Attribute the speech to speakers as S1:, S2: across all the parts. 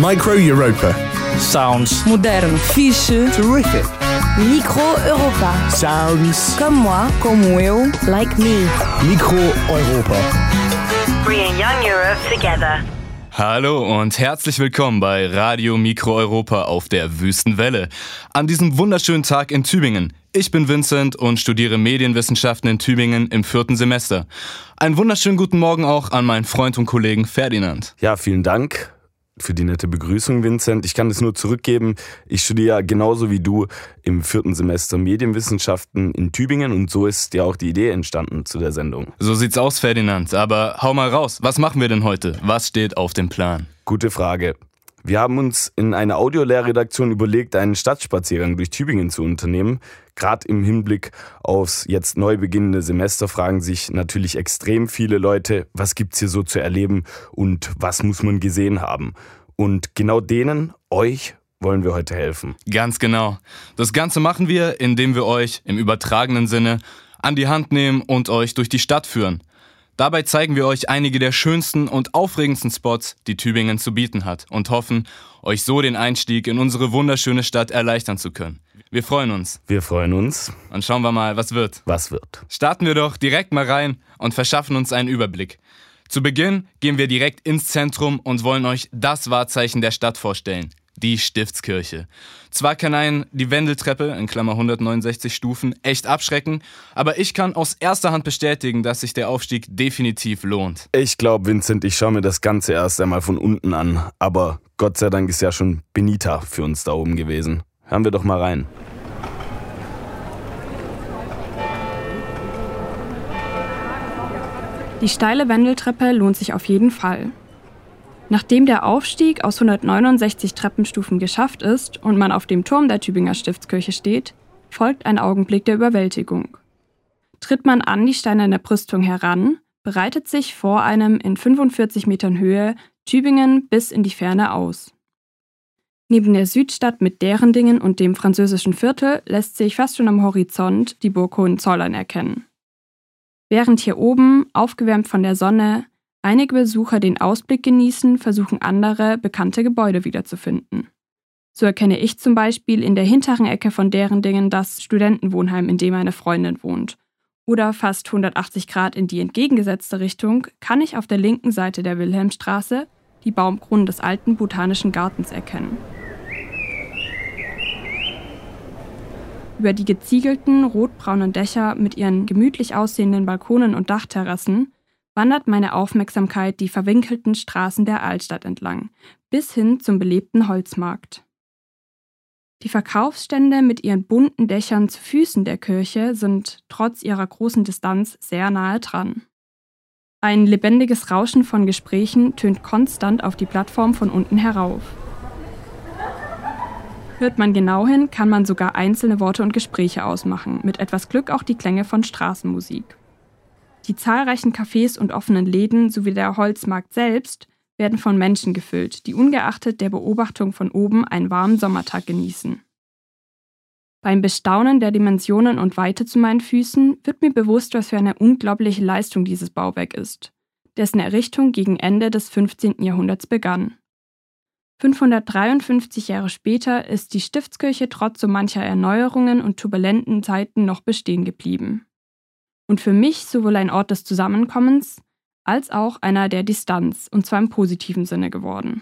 S1: Micro Europa.
S2: Sounds.
S3: Modern.
S1: Fixe. Terrific.
S3: Micro Europa.
S1: Sounds.
S3: Comme moi, como eu, like me.
S1: Micro Europa.
S4: Bringing young Europe together.
S5: Hallo und herzlich willkommen bei Radio Mikro Europa auf der Wüstenwelle. An diesem wunderschönen Tag in Tübingen. Ich bin Vincent und studiere Medienwissenschaften in Tübingen im 4. Semester. Einen wunderschönen guten Morgen auch an meinen Freund und Kollegen Ferdinand.
S6: Ja, vielen Dank für die nette Begrüßung, Vincent. Ich kann es nur zurückgeben. Ich studiere genauso wie du im 4. Semester Medienwissenschaften in Tübingen und so ist ja auch die Idee entstanden zu der Sendung.
S5: So sieht's aus, Ferdinand. Aber hau mal raus. Was machen wir denn heute? Was steht auf dem Plan?
S6: Gute Frage. Wir haben uns in einer Audiolehrredaktion überlegt, einen Stadtspaziergang durch Tübingen zu unternehmen. Gerade im Hinblick aufs jetzt neu beginnende Semester fragen sich natürlich extrem viele Leute, was gibt's hier so zu erleben und was muss man gesehen haben? Und genau denen, euch, wollen wir heute helfen.
S5: Ganz genau. Das Ganze machen wir, indem wir euch im übertragenen Sinne an die Hand nehmen und euch durch die Stadt führen. Dabei zeigen wir euch einige der schönsten und aufregendsten Spots, die Tübingen zu bieten hat und hoffen, euch so den Einstieg in unsere wunderschöne Stadt erleichtern zu können. Wir freuen uns.
S6: Wir freuen uns.
S5: Und schauen wir mal, was wird.
S6: Was wird?
S5: Starten wir doch direkt mal rein und verschaffen uns einen Überblick. Zu Beginn gehen wir direkt ins Zentrum und wollen euch das Wahrzeichen der Stadt vorstellen. Die Stiftskirche. Zwar kann einen die Wendeltreppe, in Klammer 169 Stufen, echt abschrecken, aber ich kann aus erster Hand bestätigen, dass sich der Aufstieg definitiv lohnt.
S6: Ich glaube, Vincent, ich schaue mir das Ganze erst einmal von unten an. Aber Gott sei Dank ist ja schon Benita für uns da oben gewesen. Hören wir doch mal rein.
S7: Die steile Wendeltreppe lohnt sich auf jeden Fall. Nachdem der Aufstieg aus 169 Treppenstufen geschafft ist und man auf dem Turm der Tübinger Stiftskirche steht, folgt ein Augenblick der Überwältigung. Tritt man an die steinerne Brüstung heran, breitet sich vor einem in 45 Metern Höhe Tübingen bis in die Ferne aus. Neben der Südstadt mit Derendingen und dem französischen Viertel lässt sich fast schon am Horizont die Burg Hohenzollern erkennen. Während hier oben, aufgewärmt von der Sonne, einige Besucher den Ausblick genießen, versuchen andere, bekannte Gebäude wiederzufinden. So erkenne ich zum Beispiel in der hinteren Ecke von Derendingen das Studentenwohnheim, in dem eine Freundin wohnt. Oder fast 180 Grad in die entgegengesetzte Richtung kann ich auf der linken Seite der Wilhelmstraße die Baumkronen des alten Botanischen Gartens erkennen. Über die geziegelten, rotbraunen Dächer mit ihren gemütlich aussehenden Balkonen und Dachterrassen wandert meine Aufmerksamkeit die verwinkelten Straßen der Altstadt entlang, bis hin zum belebten Holzmarkt. Die Verkaufsstände mit ihren bunten Dächern zu Füßen der Kirche sind trotz ihrer großen Distanz sehr nahe dran. Ein lebendiges Rauschen von Gesprächen tönt konstant auf die Plattform von unten herauf. Hört man genau hin, kann man sogar einzelne Worte und Gespräche ausmachen, mit etwas Glück auch die Klänge von Straßenmusik. Die zahlreichen Cafés und offenen Läden sowie der Holzmarkt selbst werden von Menschen gefüllt, die ungeachtet der Beobachtung von oben einen warmen Sommertag genießen. Beim Bestaunen der Dimensionen und Weite zu meinen Füßen wird mir bewusst, was für eine unglaubliche Leistung dieses Bauwerk ist, dessen Errichtung gegen Ende des 15. Jahrhunderts begann. 553 Jahre später ist die Stiftskirche trotz so mancher Erneuerungen und turbulenten Zeiten noch bestehen geblieben. Und für mich sowohl ein Ort des Zusammenkommens als auch einer der Distanz, und zwar im positiven Sinne geworden.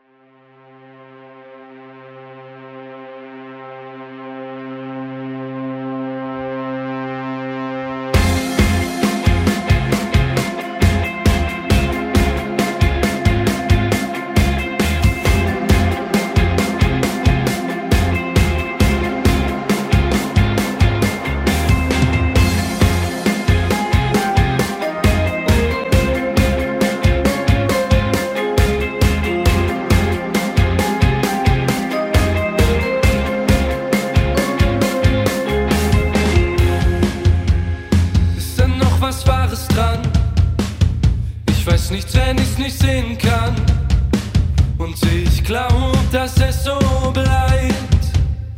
S8: Nichts, wenn ich's nicht sehen kann. Und ich glaub, dass es so bleibt.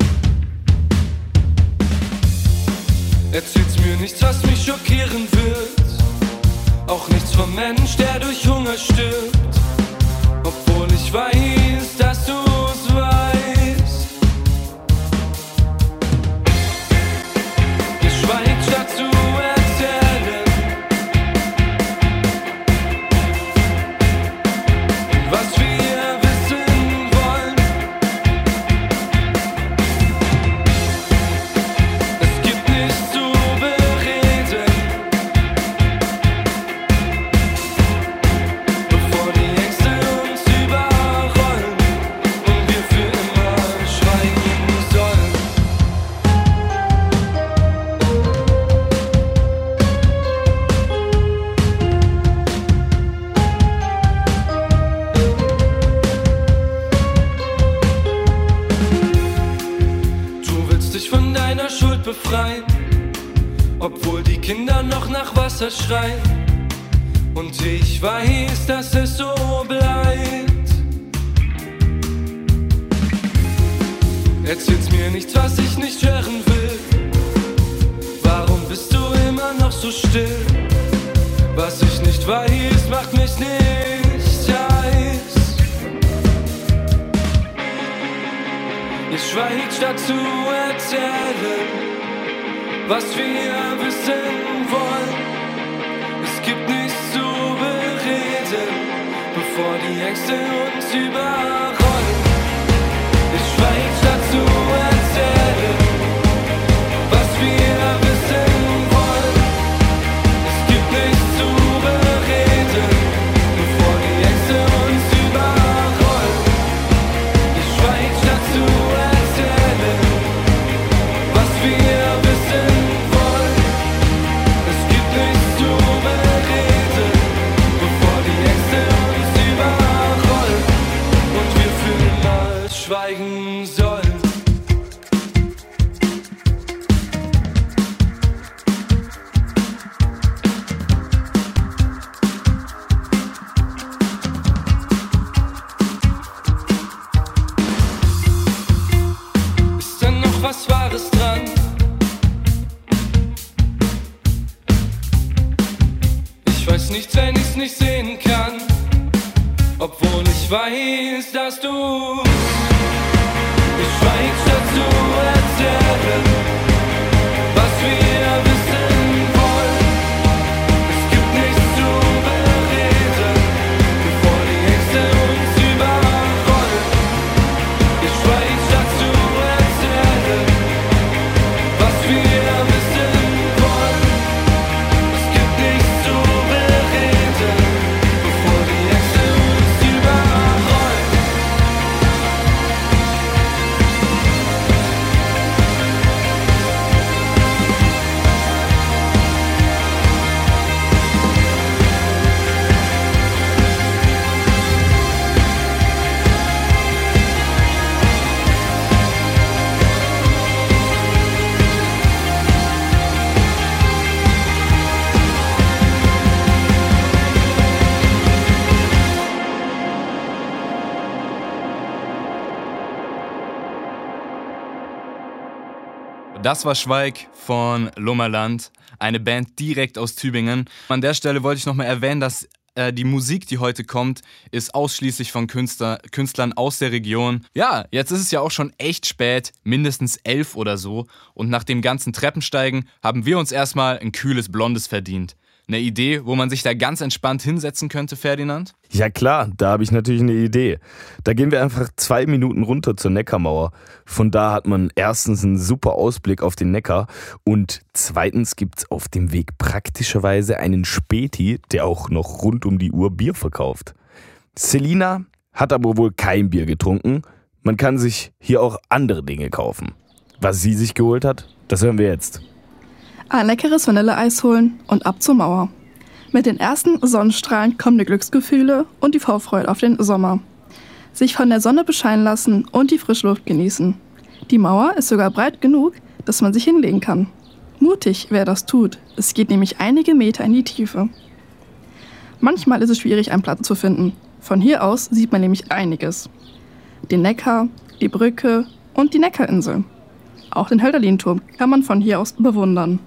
S8: Erzählt's mir nichts, was mich schockieren wird. Auch nichts vom Mensch, der durch Hunger stirbt. Obwohl ich weiß, dass Kinder noch nach Wasser schreien. Und ich weiß, dass es so bleibt. Erzähl's mir nichts, was ich nicht hören will. Warum bist du immer noch so still? Was ich nicht weiß, macht mich nicht heiß. Ihr schweigt statt zu erzählen, was wir wissen wollen. Es gibt nichts zu bereden, bevor die Ängste uns überrollen. Ihr schweigt statt zu erzählen, was wir wissen wollen. Es gibt nichts zu bereden, bevor die Ängste uns überrollen. Ihr schweigt statt zu erzählen, was wir wissen wollen. Es gibt nichts zu bereden, bevor die Ängste uns überrollen und wir fühlen, als schweigen sollen. Ist denn noch was Wahres dran? Ich weiß nichts, wenn ich's nicht sehen kann, obwohl ich weiß, dass du. Ich schweig statt zu erzählen, was wir wissen wollen. Es gibt nichts zu bereden, bevor die Ängste uns überrollen. Ich schweig statt zu erzählen, was wir wissen wollen. Es gibt nichts zu bereden, bevor die Ängste uns überrollen.
S5: Das war Schweig von Lummerland, eine Band direkt aus Tübingen. An der Stelle wollte ich nochmal erwähnen, dass die Musik, die heute kommt, ist ausschließlich von Künstlern aus der Region. Ja, jetzt ist es ja auch schon echt spät, mindestens 11 oder so. Und nach dem ganzen Treppensteigen haben wir uns erstmal ein kühles Blondes verdient. Eine Idee, wo man sich da ganz entspannt hinsetzen könnte, Ferdinand?
S6: Ja klar, da habe ich natürlich eine Idee. Da gehen wir einfach 2 Minuten runter zur Neckarmauer. Von da hat man erstens einen super Ausblick auf den Neckar und zweitens gibt's auf dem Weg praktischerweise einen Späti, der auch noch rund um die Uhr Bier verkauft. Selina hat aber wohl kein Bier getrunken. Man kann sich hier auch andere Dinge kaufen. Was sie sich geholt hat, das hören wir jetzt.
S2: Ein leckeres Vanilleeis holen und ab zur Mauer. Mit den ersten Sonnenstrahlen kommen die Glücksgefühle und die Vorfreude auf den Sommer. Sich von der Sonne bescheinen lassen und die Frischluft genießen. Die Mauer ist sogar breit genug, dass man sich hinlegen kann. Mutig, wer das tut. Es geht nämlich einige Meter in die Tiefe. Manchmal ist es schwierig, einen Platz zu finden. Von hier aus sieht man nämlich einiges. Den Neckar, die Brücke und die Neckarinsel. Auch den Hölderlin-Turm kann man von hier aus bewundern.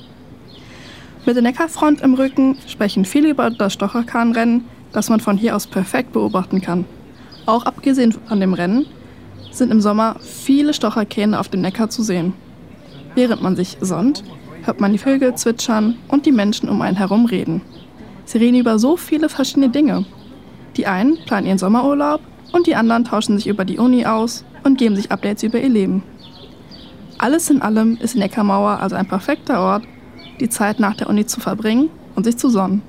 S2: Mit der Neckarfront im Rücken sprechen viele über das Stocherkahnrennen, das man von hier aus perfekt beobachten kann. Auch abgesehen von dem Rennen sind im Sommer viele Stocherkähne auf dem Neckar zu sehen. Während man sich sonnt, hört man die Vögel zwitschern und die Menschen um einen herum reden. Sie reden über so viele verschiedene Dinge. Die einen planen ihren Sommerurlaub und die anderen tauschen sich über die Uni aus und geben sich Updates über ihr Leben. Alles in allem ist die Neckarmauer also ein perfekter Ort, die Zeit nach der Uni zu verbringen und sich zu sonnen.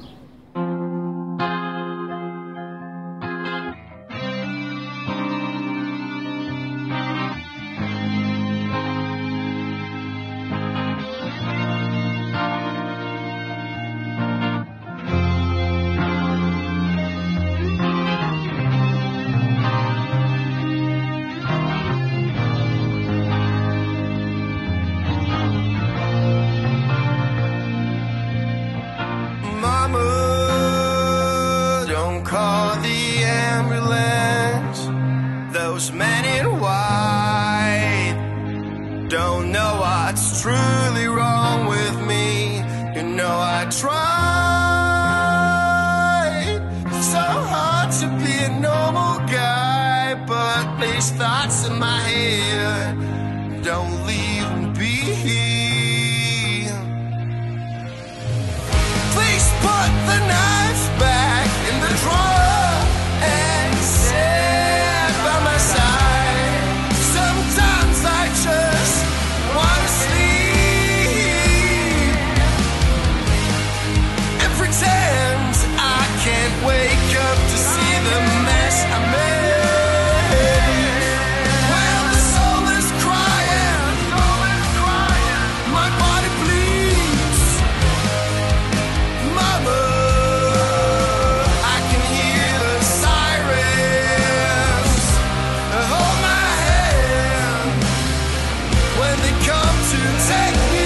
S9: Don't call the ambulance. Those men in white don't know what's truly wrong with me. You know I tried so hard to be a normal guy, but these thoughts in my head don't leave me be. Please put the knife back in the drawer and sit by my side. Sometimes I just wanna sleep and pretend I can't wake up to see the mess I made. Well, the soul is crying, my body bleeds. Mama, I can hear the sirens. Hold my hand when they come to take me.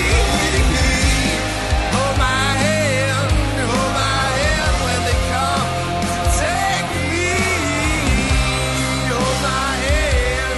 S9: Hold my hand when they come to take me. Hold my hand.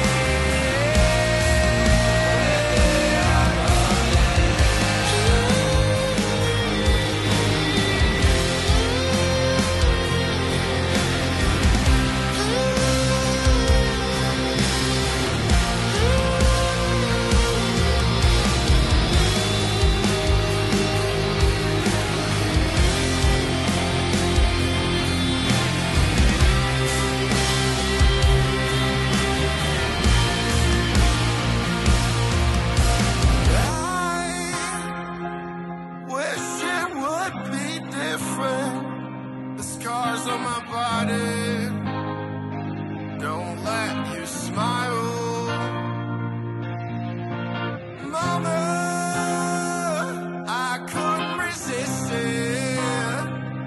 S9: Wish it would be different. The scars on my body don't let you smile. Mama, I couldn't resist it.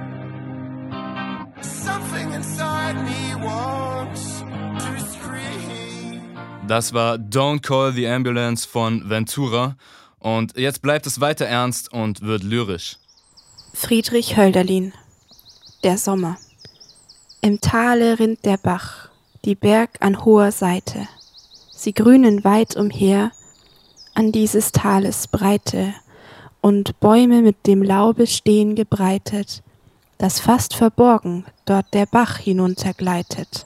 S9: Something inside me wants to scream.
S5: Das war Don't Call the Ambulance von Ventura. Und jetzt bleibt es weiter ernst und wird lyrisch.
S10: Friedrich Hölderlin. Der Sommer. Im Tale rinnt der Bach, die Berg an hoher Seite. Sie grünen weit umher an dieses Tales Breite und Bäume mit dem Laube stehen gebreitet, dass fast verborgen dort der Bach hinuntergleitet.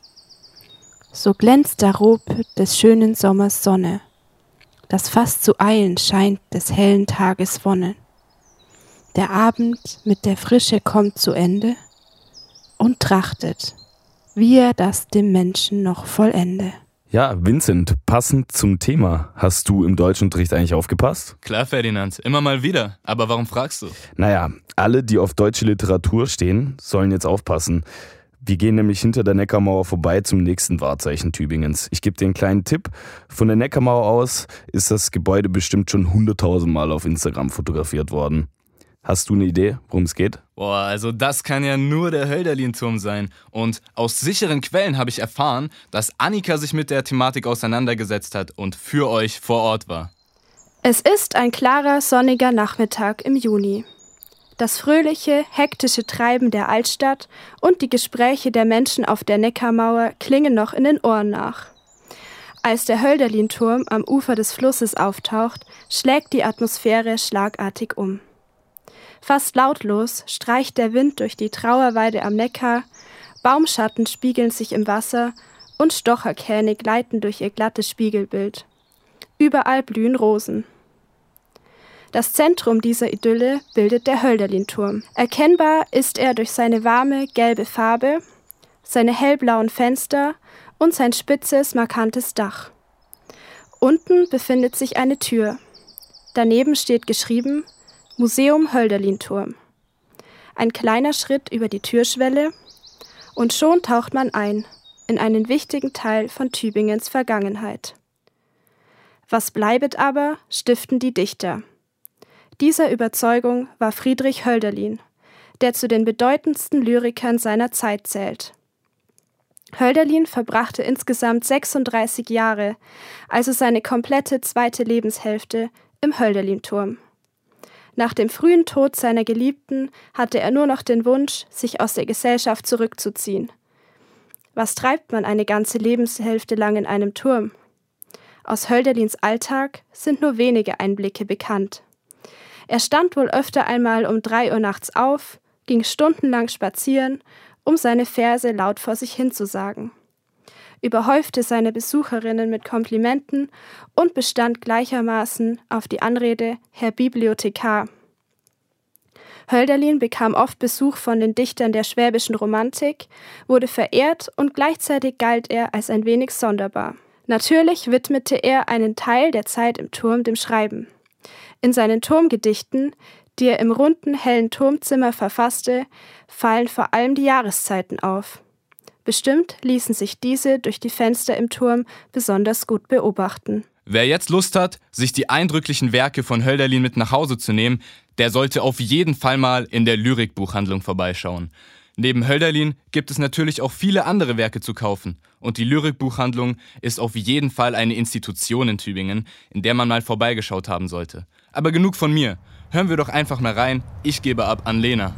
S10: So glänzt darob des schönen Sommers Sonne, dass fast zu eilen scheint des hellen Tages Wonne. Der Abend mit der Frische kommt zu Ende und trachtet, wie er das dem Menschen noch vollende.
S6: Ja, Vincent, passend zum Thema. Hast du im Deutschunterricht eigentlich aufgepasst?
S5: Klar, Ferdinand, immer mal wieder. Aber warum fragst du?
S6: Naja, alle, die auf deutsche Literatur stehen, sollen jetzt aufpassen. Wir gehen nämlich hinter der Neckarmauer vorbei zum nächsten Wahrzeichen Tübingens. Ich gebe dir einen kleinen Tipp. Von der Neckarmauer aus ist das Gebäude bestimmt schon 100.000 Mal auf Instagram fotografiert worden. Hast du eine Idee, worum es geht?
S5: Boah, also das kann ja nur der Hölderlin-Turm sein. Und aus sicheren Quellen habe ich erfahren, dass Annika sich mit der Thematik auseinandergesetzt hat und für euch vor Ort war.
S2: Es ist ein klarer, sonniger Nachmittag im Juni. Das fröhliche, hektische Treiben der Altstadt und die Gespräche der Menschen auf der Neckarmauer klingen noch in den Ohren nach. Als der Hölderlin-Turm am Ufer des Flusses auftaucht, schlägt die Atmosphäre schlagartig um. Fast lautlos streicht der Wind durch die Trauerweide am Neckar, Baumschatten spiegeln sich im Wasser und Stocherkähne gleiten durch ihr glattes Spiegelbild. Überall blühen Rosen. Das Zentrum dieser Idylle bildet der Hölderlin-Turm. Erkennbar ist er durch seine warme, gelbe Farbe, seine hellblauen Fenster und sein spitzes, markantes Dach. Unten befindet sich eine Tür. Daneben steht geschrieben Museum Hölderlin-Turm. Ein kleiner Schritt über die Türschwelle und schon taucht man ein in einen wichtigen Teil von Tübingens Vergangenheit. Was bleibet aber, stiften die Dichter. Dieser Überzeugung war Friedrich Hölderlin, der zu den bedeutendsten Lyrikern seiner Zeit zählt. Hölderlin verbrachte insgesamt 36 Jahre, also seine komplette zweite Lebenshälfte, im Hölderlin-Turm.
S10: Nach dem frühen Tod seiner Geliebten hatte er nur noch den Wunsch, sich aus der Gesellschaft zurückzuziehen. Was treibt man eine ganze Lebenshälfte lang in einem Turm? Aus Hölderlins Alltag sind nur wenige Einblicke bekannt. Er stand wohl öfter einmal um 3 Uhr nachts auf, ging stundenlang spazieren, um seine Verse laut vor sich hinzusagen, überhäufte seine Besucherinnen mit Komplimenten und bestand gleichermaßen auf die Anrede Herr Bibliothekar. Hölderlin bekam oft Besuch von den Dichtern der schwäbischen Romantik, wurde verehrt und gleichzeitig galt er als ein wenig sonderbar. Natürlich widmete er einen Teil der Zeit im Turm dem Schreiben. In seinen Turmgedichten, die er im runden, hellen Turmzimmer verfasste, fallen vor allem die Jahreszeiten auf. Bestimmt ließen sich diese durch die Fenster im Turm besonders gut beobachten.
S5: Wer jetzt Lust hat, sich die eindrücklichen Werke von Hölderlin mit nach Hause zu nehmen, der sollte auf jeden Fall mal in der Lyrikbuchhandlung vorbeischauen. Neben Hölderlin gibt es natürlich auch viele andere Werke zu kaufen. Und die Lyrikbuchhandlung ist auf jeden Fall eine Institution in Tübingen, in der man mal vorbeigeschaut haben sollte. Aber genug von mir. Hören wir doch einfach mal rein. Ich gebe ab an Lena.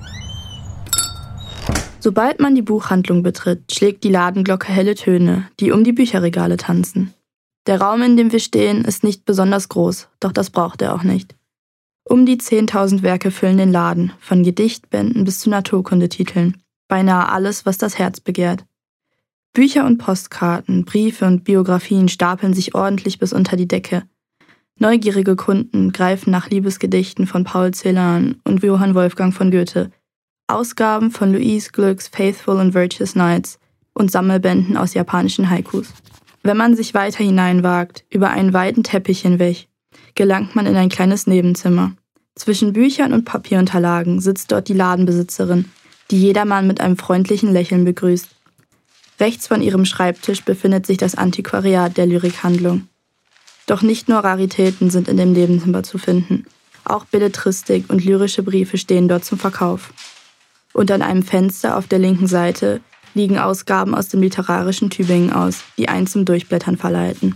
S2: Sobald man die Buchhandlung betritt, schlägt die Ladenglocke helle Töne, die um die Bücherregale tanzen. Der Raum, in dem wir stehen, ist nicht besonders groß, doch das braucht er auch nicht. Um die 10.000 Werke füllen den Laden, von Gedichtbänden bis zu Naturkundetiteln. Beinahe alles, was das Herz begehrt. Bücher und Postkarten, Briefe und Biografien stapeln sich ordentlich bis unter die Decke. Neugierige Kunden greifen nach Liebesgedichten von Paul Celan und Johann Wolfgang von Goethe, Ausgaben von Louise Glücks Faithful and Virtuous Nights und Sammelbänden aus japanischen Haikus. Wenn man sich weiter hineinwagt, über einen weiten Teppich hinweg, gelangt man in ein kleines Nebenzimmer. Zwischen Büchern und Papierunterlagen sitzt dort die Ladenbesitzerin, die jedermann mit einem freundlichen Lächeln begrüßt. Rechts von ihrem Schreibtisch befindet sich das Antiquariat der Lyrikhandlung. Doch nicht nur Raritäten sind in dem Nebenzimmer zu finden. Auch Belletristik und lyrische Briefe stehen dort zum Verkauf. Und an einem Fenster auf der linken Seite liegen Ausgaben aus dem literarischen Tübingen aus, die einen zum Durchblättern verleiten.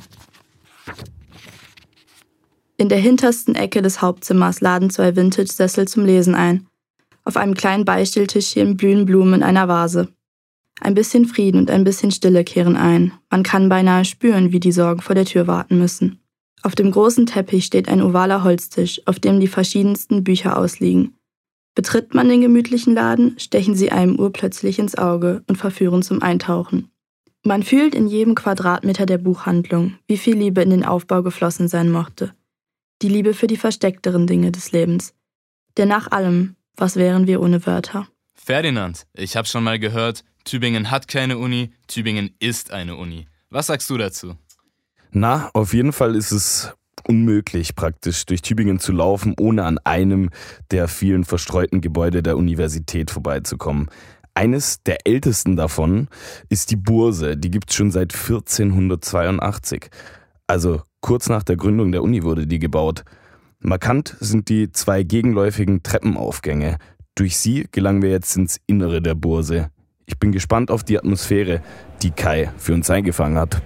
S2: In der hintersten Ecke des Hauptzimmers laden 2 Vintage-Sessel zum Lesen ein. Auf einem kleinen Beistelltischchen blühen Blumen in einer Vase. Ein bisschen Frieden und ein bisschen Stille kehren ein. Man kann beinahe spüren, wie die Sorgen vor der Tür warten müssen. Auf dem großen Teppich steht ein ovaler Holztisch, auf dem die verschiedensten Bücher ausliegen. Betritt man den gemütlichen Laden, stechen sie einem urplötzlich ins Auge und verführen zum Eintauchen. Man fühlt in jedem Quadratmeter der Buchhandlung, wie viel Liebe in den Aufbau geflossen sein mochte. Die Liebe für die versteckteren Dinge des Lebens. Denn nach allem, was wären wir ohne Wörter?
S5: Ferdinand, ich habe schon mal gehört, Tübingen hat keine Uni, Tübingen ist eine Uni. Was sagst du dazu?
S6: Na, auf jeden Fall ist es unmöglich, praktisch durch Tübingen zu laufen, ohne an einem der vielen verstreuten Gebäude der Universität vorbeizukommen. Eines der ältesten davon ist die Burse, die gibt es schon seit 1482. Also kurz nach der Gründung der Uni wurde die gebaut. Markant sind die 2 gegenläufigen Treppenaufgänge. Durch sie gelangen wir jetzt ins Innere der Burse. Ich bin gespannt auf die Atmosphäre, die Kai für uns eingefangen hat.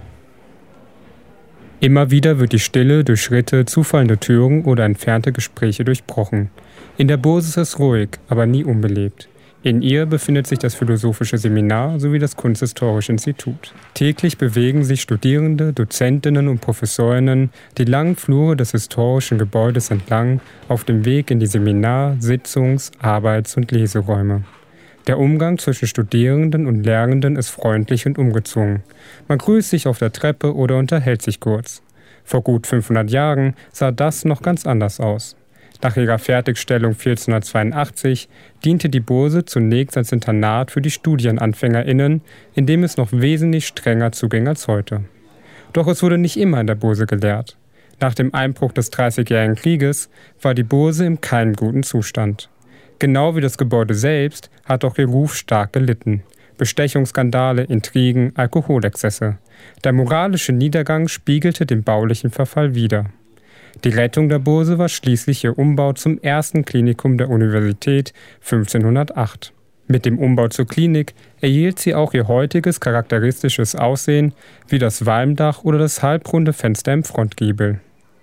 S11: Immer wieder wird die Stille durch Schritte, zufallende Türen oder entfernte Gespräche durchbrochen. In der Burse ist es ruhig, aber nie unbelebt. In ihr befindet sich das Philosophische Seminar sowie das Kunsthistorische Institut. Täglich bewegen sich Studierende, Dozentinnen und Professorinnen die langen Flure des historischen Gebäudes entlang auf dem Weg in die Seminar-, Sitzungs-, Arbeits- und Leseräume. Der Umgang zwischen Studierenden und Lernenden ist freundlich und ungezwungen. Man grüßt sich auf der Treppe oder unterhält sich kurz. Vor gut 500 Jahren sah das noch ganz anders aus. Nach ihrer Fertigstellung 1482 diente die Burse zunächst als Internat für die StudienanfängerInnen, in dem es noch wesentlich strenger zuging als heute. Doch es wurde nicht immer in der Burse gelehrt. Nach dem Einbruch des Dreißigjährigen Krieges war die Burse in keinem guten Zustand. Genau wie das Gebäude selbst hat auch ihr Ruf stark gelitten. Bestechungsskandale, Intrigen, Alkoholexzesse. Der moralische Niedergang spiegelte den baulichen Verfall wider. Die Rettung der Burse war schließlich ihr Umbau zum ersten Klinikum der Universität 1508. Mit dem Umbau zur Klinik erhielt sie auch ihr heutiges charakteristisches Aussehen wie das Walmdach oder das halbrunde Fenster im Frontgiebel.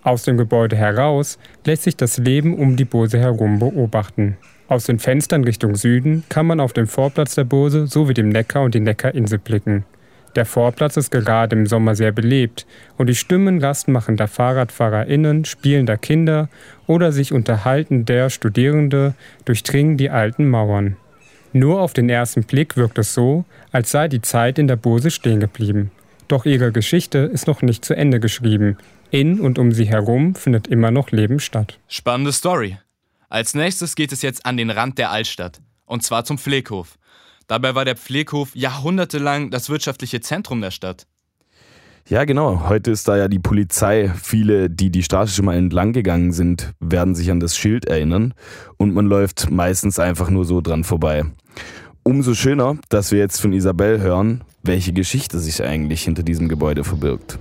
S11: Aus dem Gebäude heraus lässt sich das Leben um die Bose herum beobachten. Aus den Fenstern Richtung Süden kann man auf den Vorplatz der Bose sowie dem Neckar und die Neckarinsel blicken. Der Vorplatz ist gerade im Sommer sehr belebt und die Stimmen lastmachender FahrradfahrerInnen, spielender Kinder oder sich unterhaltender Studierende durchdringen die alten Mauern. Nur auf den ersten Blick wirkt es so, als sei die Zeit in der Bose stehen geblieben. Doch ihre Geschichte ist noch nicht zu Ende geschrieben. In und um sie herum findet immer noch Leben statt.
S5: Spannende Story. Als nächstes geht es jetzt an den Rand der Altstadt, und zwar zum Pfleghof. Dabei war der Pfleghof jahrhundertelang das wirtschaftliche Zentrum der Stadt.
S6: Ja, genau. Heute ist da ja die Polizei. Viele, die die Straße schon mal entlang gegangen sind, werden sich an das Schild erinnern. Und man läuft meistens einfach nur so dran vorbei. Umso schöner, dass wir jetzt von Isabel hören, welche Geschichte sich eigentlich hinter diesem Gebäude verbirgt.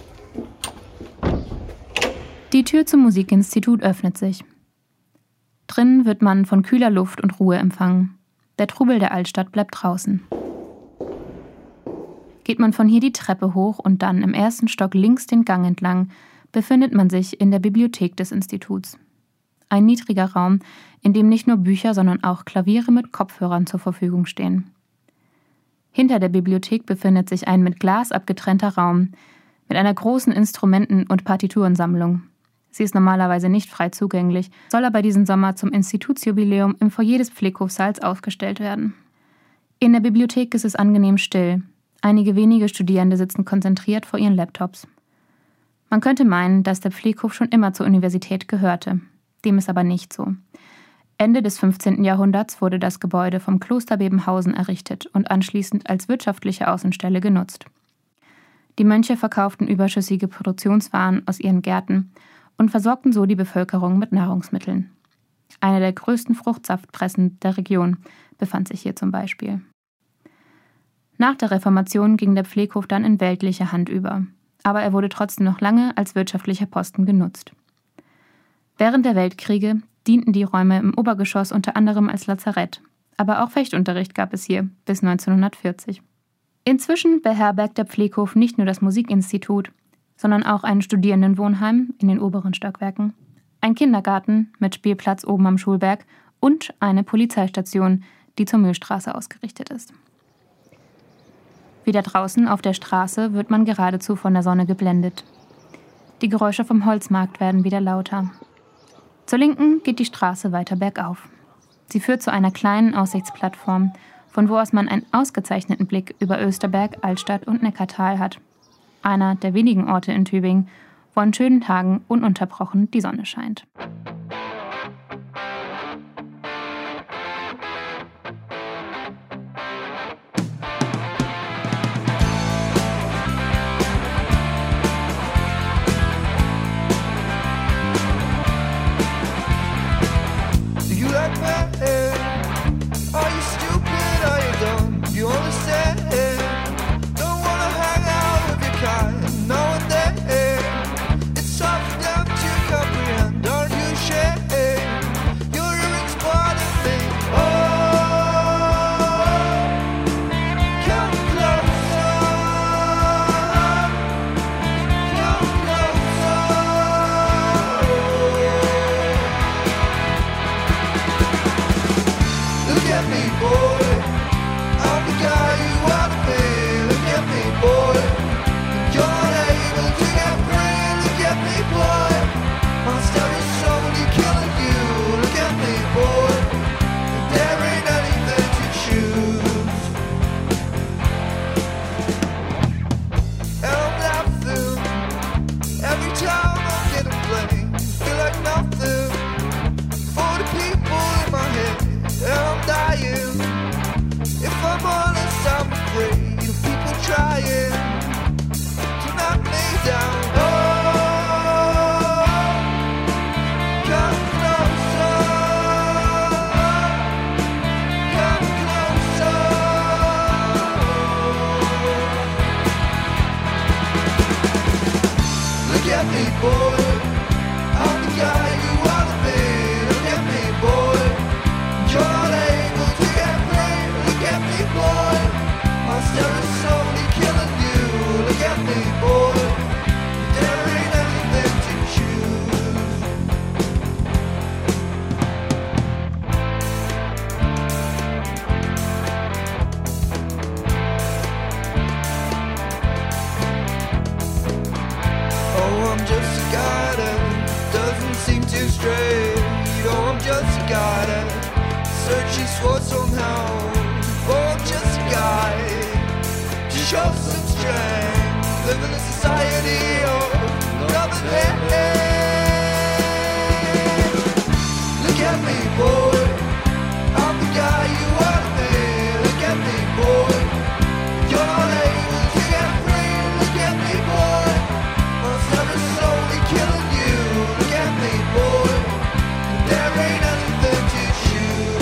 S12: Die Tür zum Musikinstitut öffnet sich. Drinnen wird man von kühler Luft und Ruhe empfangen. Der Trubel der Altstadt bleibt draußen. Geht man von hier die Treppe hoch und dann im ersten Stock links den Gang entlang, befindet man sich in der Bibliothek des Instituts. Ein niedriger Raum, in dem nicht nur Bücher, sondern auch Klaviere mit Kopfhörern zur Verfügung stehen. Hinter der Bibliothek befindet sich ein mit Glas abgetrennter Raum mit einer großen Instrumenten- und Partiturensammlung. Sie ist normalerweise nicht frei zugänglich, soll aber diesen Sommer zum Institutsjubiläum im Foyer des Pfleghofsaals aufgestellt werden. In der Bibliothek ist es angenehm still. Einige wenige Studierende sitzen konzentriert vor ihren Laptops. Man könnte meinen, dass der Pfleghof schon immer zur Universität gehörte. Dem ist aber nicht so. Ende des 15. Jahrhunderts wurde das Gebäude vom Kloster Bebenhausen errichtet und anschließend als wirtschaftliche Außenstelle genutzt. Die Mönche verkauften überschüssige Produktionswaren aus ihren Gärten und versorgten so die Bevölkerung mit Nahrungsmitteln. Eine der größten Fruchtsaftpressen der Region befand sich hier zum Beispiel. Nach der Reformation ging der Pfleghof dann in weltliche Hand über, aber er wurde trotzdem noch lange als wirtschaftlicher Posten genutzt. Während der Weltkriege dienten die Räume im Obergeschoss unter anderem als Lazarett, aber auch Fechtunterricht gab es hier bis 1940. Inzwischen beherbergt der Pfleghof nicht nur das Musikinstitut, sondern auch ein Studierendenwohnheim in den oberen Stockwerken, ein Kindergarten mit Spielplatz oben am Schulberg und eine Polizeistation, die zur Mühlstraße ausgerichtet ist. Wieder draußen auf der Straße wird man geradezu von der Sonne geblendet. Die Geräusche vom Holzmarkt werden wieder lauter. Zur Linken geht die Straße weiter bergauf. Sie führt zu einer kleinen Aussichtsplattform, von wo aus man einen ausgezeichneten Blick über Österberg, Altstadt und Neckartal hat. Einer der wenigen Orte in Tübingen, wo an schönen Tagen ununterbrochen die Sonne scheint.
S9: just a guy that doesn't seem too straight. Oh, I'm just a guy that searches for somehow. Oh, I'm just a guy to show some strength. Live in a society of nothing left. Look at me, boy. I'm the guy you want to be. Look at me, boy. You're not able to get free. Look at me, boy. My son is slowly killing you. Look at me, boy. There ain't anything to shoot.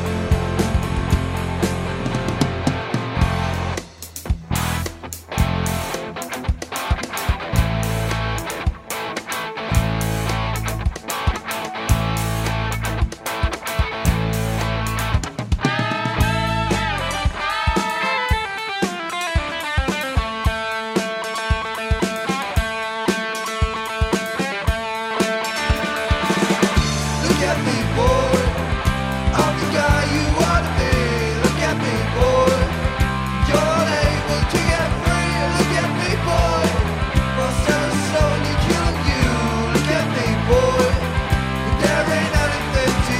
S9: Look at me, boy. I'm the guy you want to be. Look at me, boy. You're not able to get free. Look at me, boy. My son is slowly killing you. Look at me, boy. There ain't anything to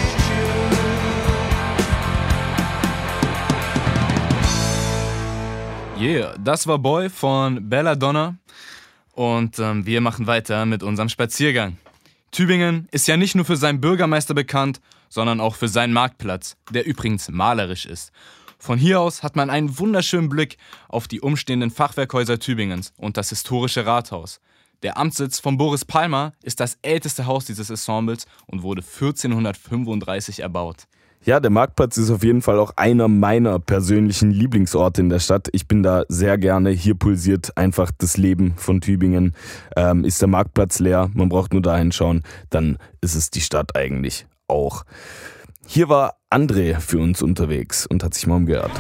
S9: shoot.
S5: Yeah, das war Boy von Belladonna und wir machen weiter mit unserem Spaziergang. Tübingen ist ja nicht nur für seinen Bürgermeister bekannt, sondern auch für seinen Marktplatz, der übrigens malerisch ist. Von hier aus hat man einen wunderschönen Blick auf die umstehenden Fachwerkhäuser Tübingens und das historische Rathaus. Der Amtssitz von Boris Palmer ist das älteste Haus dieses Ensembles und wurde 1435 erbaut.
S6: Ja, der Marktplatz ist auf jeden Fall auch einer meiner persönlichen Lieblingsorte in der Stadt. Ich bin da sehr gerne. Hier pulsiert einfach das Leben von Tübingen. Ist der Marktplatz leer, man braucht nur da hinschauen, dann ist es die Stadt eigentlich auch. Hier war André für uns unterwegs und hat sich mal umgehört.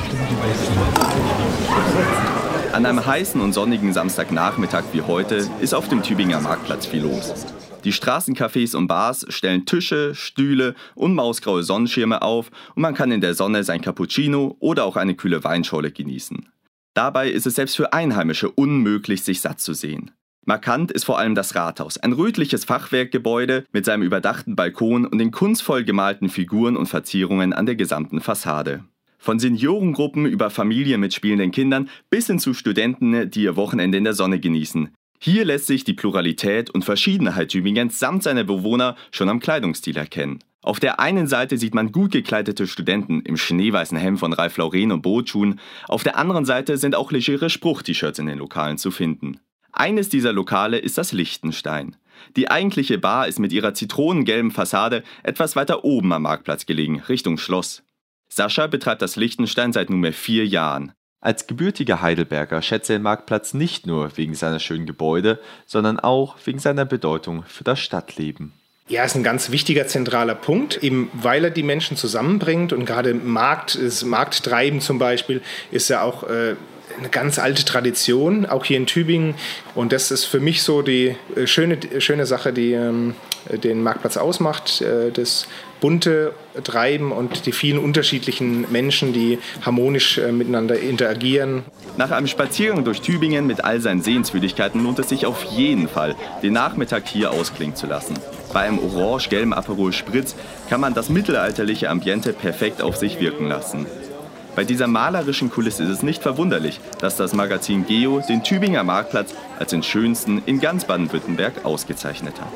S13: An einem heißen und sonnigen Samstagnachmittag wie heute ist auf dem Tübinger Marktplatz viel los. Die Straßencafés und Bars stellen Tische, Stühle und mausgraue Sonnenschirme auf und man kann in der Sonne sein Cappuccino oder auch eine kühle Weinschorle genießen. Dabei ist es selbst für Einheimische unmöglich, sich satt zu sehen. Markant ist vor allem das Rathaus, ein rötliches Fachwerkgebäude mit seinem überdachten Balkon und den kunstvoll gemalten Figuren und Verzierungen an der gesamten Fassade. Von Seniorengruppen über Familien mit spielenden Kindern bis hin zu Studenten, die ihr Wochenende in der Sonne genießen. Hier lässt sich die Pluralität und Verschiedenheit Tübingens samt seiner Bewohner schon am Kleidungsstil erkennen. Auf der einen Seite sieht man gut gekleidete Studenten im schneeweißen Hemd von Ralph Lauren und Bootschuhen, auf der anderen Seite sind auch legere Spruch-T-Shirts in den Lokalen zu finden. Eines dieser Lokale ist das Lichtenstein. Die eigentliche Bar ist mit ihrer zitronengelben Fassade etwas weiter oben am Marktplatz gelegen, Richtung Schloss. Sascha betreibt das Lichtenstein seit nunmehr 4 Jahren.
S14: Als gebürtiger Heidelberger schätze er den Marktplatz nicht nur wegen seiner schönen Gebäude, sondern auch wegen seiner Bedeutung für das Stadtleben.
S15: Ja, ist ein ganz wichtiger, zentraler Punkt, eben weil er die Menschen zusammenbringt und gerade das Markttreiben zum Beispiel ist ja auch eine ganz alte Tradition, auch hier in Tübingen. Und das ist für mich so die schöne Sache, die den Marktplatz ausmacht, das bunte Treiben und die vielen unterschiedlichen Menschen, die harmonisch miteinander interagieren.
S13: Nach einem Spaziergang durch Tübingen mit all seinen Sehenswürdigkeiten lohnt es sich auf jeden Fall, den Nachmittag hier ausklingen zu lassen. Bei einem orange-gelben Aperol Spritz kann man das mittelalterliche Ambiente perfekt auf sich wirken lassen. Bei dieser malerischen Kulisse ist es nicht verwunderlich, dass das Magazin Geo den Tübinger Marktplatz als den schönsten in ganz Baden-Württemberg ausgezeichnet hat.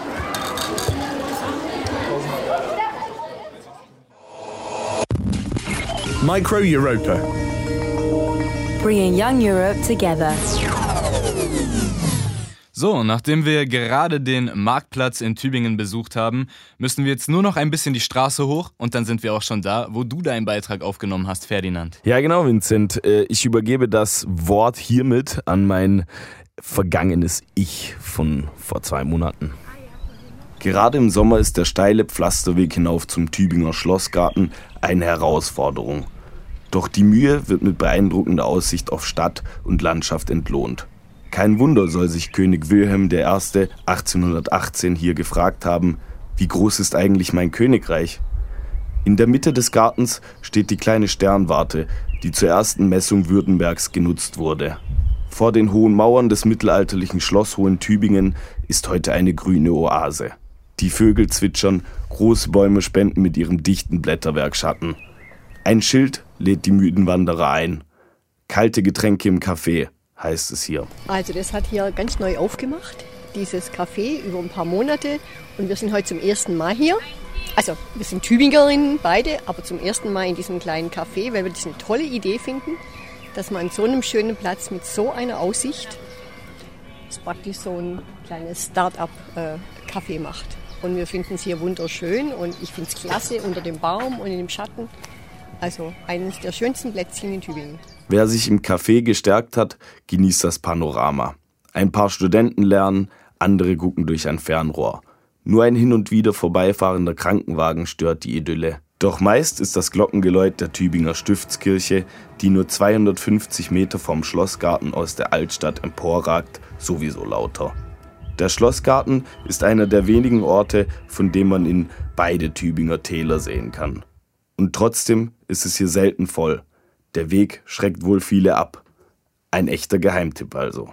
S1: Micro Europa.
S3: Bringing young Europe together.
S5: So, nachdem wir gerade den Marktplatz in Tübingen besucht haben, müssen wir jetzt nur noch ein bisschen die Straße hoch und dann sind wir auch schon da, wo du deinen Beitrag aufgenommen hast, Ferdinand.
S6: Ja, genau, Vincent. Ich übergebe das Wort hiermit an mein vergangenes Ich von vor 2 Monaten. Gerade im Sommer ist der steile Pflasterweg hinauf zum Tübinger Schlossgarten eine Herausforderung. Doch die Mühe wird mit beeindruckender Aussicht auf Stadt und Landschaft entlohnt. Kein Wunder soll sich König Wilhelm I. 1818 hier gefragt haben, wie groß ist eigentlich mein Königreich? In der Mitte des Gartens steht die kleine Sternwarte, die zur ersten Messung Württembergs genutzt wurde. Vor den hohen Mauern des mittelalterlichen Schloss Hohentübingen ist heute eine grüne Oase. Die Vögel zwitschern, große Bäume spenden mit ihrem dichten Blätterwerk Schatten. Ein Schild lädt die müden Wanderer ein. Kalte Getränke im Café, heißt es hier.
S16: Also das hat hier ganz neu aufgemacht, dieses Café, über ein paar Monate. Und wir sind heute zum ersten Mal hier. Also wir sind Tübingerinnen beide, aber zum ersten Mal in diesem kleinen Café, weil wir das eine tolle Idee finden, dass man an so einem schönen Platz mit so einer Aussicht praktisch so ein kleines Start-up-Café macht. Und wir finden es hier wunderschön und ich finde es klasse unter dem Baum und in dem Schatten. Also eines der schönsten Plätzchen in Tübingen.
S6: Wer sich im Café gestärkt hat, genießt das Panorama. Ein paar Studenten lernen, andere gucken durch ein Fernrohr. Nur ein hin und wieder vorbeifahrender Krankenwagen stört die Idylle. Doch meist ist das Glockengeläut der Tübinger Stiftskirche, die nur 250 Meter vom Schlossgarten aus der Altstadt emporragt, sowieso lauter. Der Schlossgarten ist einer der wenigen Orte, von dem man in beide Tübinger Täler sehen kann. Und trotzdem ist es hier selten voll. Der Weg schreckt wohl viele ab. Ein echter Geheimtipp also.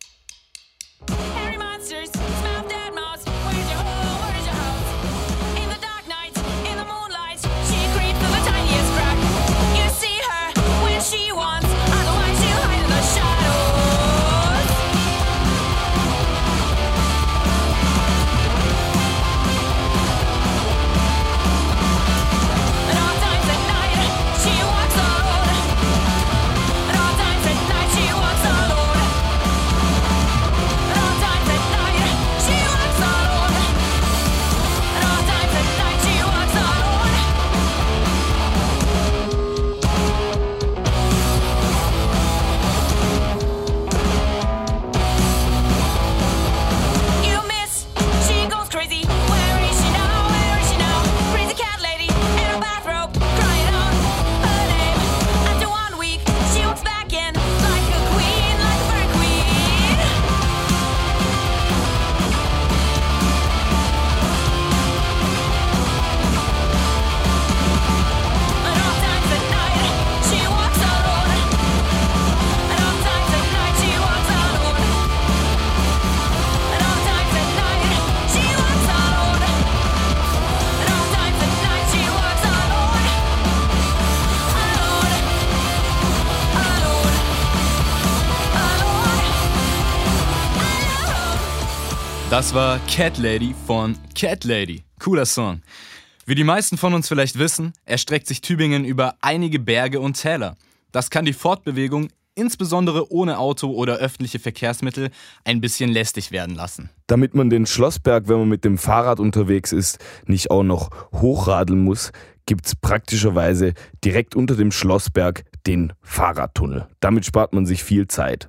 S5: Das war Cat Lady von Cat Lady. Cooler Song. Wie die meisten von uns vielleicht wissen, erstreckt sich Tübingen über einige Berge und Täler. Das kann die Fortbewegung, insbesondere ohne Auto oder öffentliche Verkehrsmittel, ein bisschen lästig werden lassen.
S6: Damit man den Schlossberg, wenn man mit dem Fahrrad unterwegs ist, nicht auch noch hochradeln muss, gibt's praktischerweise direkt unter dem Schlossberg den Fahrradtunnel. Damit spart man sich viel Zeit.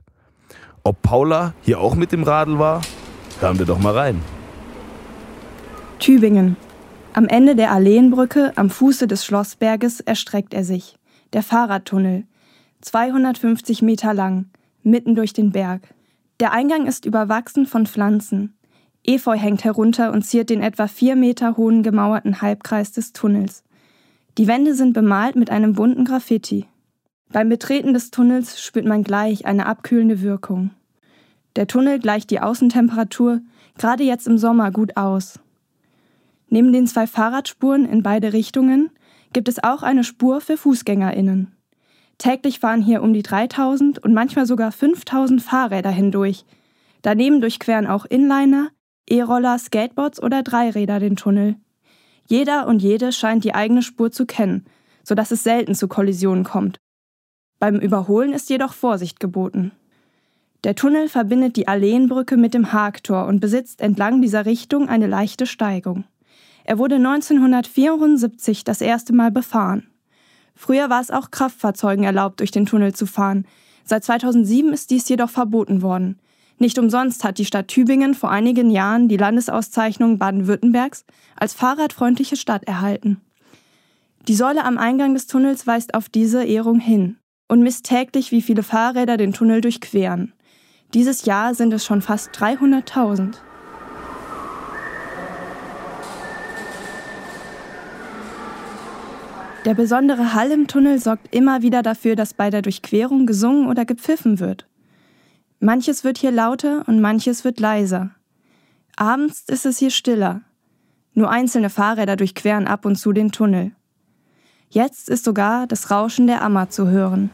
S6: Ob Paula hier auch mit dem Radl war? Hören wir doch mal rein.
S17: Tübingen. Am Ende der Alleenbrücke am Fuße des Schlossberges erstreckt er sich. Der Fahrradtunnel. 250 Meter lang, mitten durch den Berg. Der Eingang ist überwachsen von Pflanzen. Efeu hängt herunter und ziert den etwa 4 Meter hohen gemauerten Halbkreis des Tunnels. Die Wände sind bemalt mit einem bunten Graffiti. Beim Betreten des Tunnels spürt man gleich eine abkühlende Wirkung. Der Tunnel gleicht die Außentemperatur gerade jetzt im Sommer gut aus. Neben den 2 Fahrradspuren in beide Richtungen gibt es auch eine Spur für FußgängerInnen. Täglich fahren hier um die 3000 und manchmal sogar 5000 Fahrräder hindurch. Daneben durchqueren auch Inliner, E-Roller, Skateboards oder Dreiräder den Tunnel. Jeder und jede scheint die eigene Spur zu kennen, sodass es selten zu Kollisionen kommt. Beim Überholen ist jedoch Vorsicht geboten. Der Tunnel verbindet die Alleenbrücke mit dem Haagtor und besitzt entlang dieser Richtung eine leichte Steigung. Er wurde 1974 das erste Mal befahren. Früher war es auch Kraftfahrzeugen erlaubt, durch den Tunnel zu fahren. Seit 2007 ist dies jedoch verboten worden. Nicht umsonst hat die Stadt Tübingen vor einigen Jahren die Landesauszeichnung Baden-Württembergs als fahrradfreundliche Stadt erhalten. Die Säule am Eingang des Tunnels weist auf diese Ehrung hin und misst täglich, wie viele Fahrräder den Tunnel durchqueren. Dieses Jahr sind es schon fast 300.000. Der besondere Hall im Tunnel sorgt immer wieder dafür, dass bei der Durchquerung gesungen oder gepfiffen wird. Manches wird hier lauter und manches wird leiser. Abends ist es hier stiller. Nur einzelne Fahrräder durchqueren ab und zu den Tunnel. Jetzt ist sogar das Rauschen der Ammer zu hören.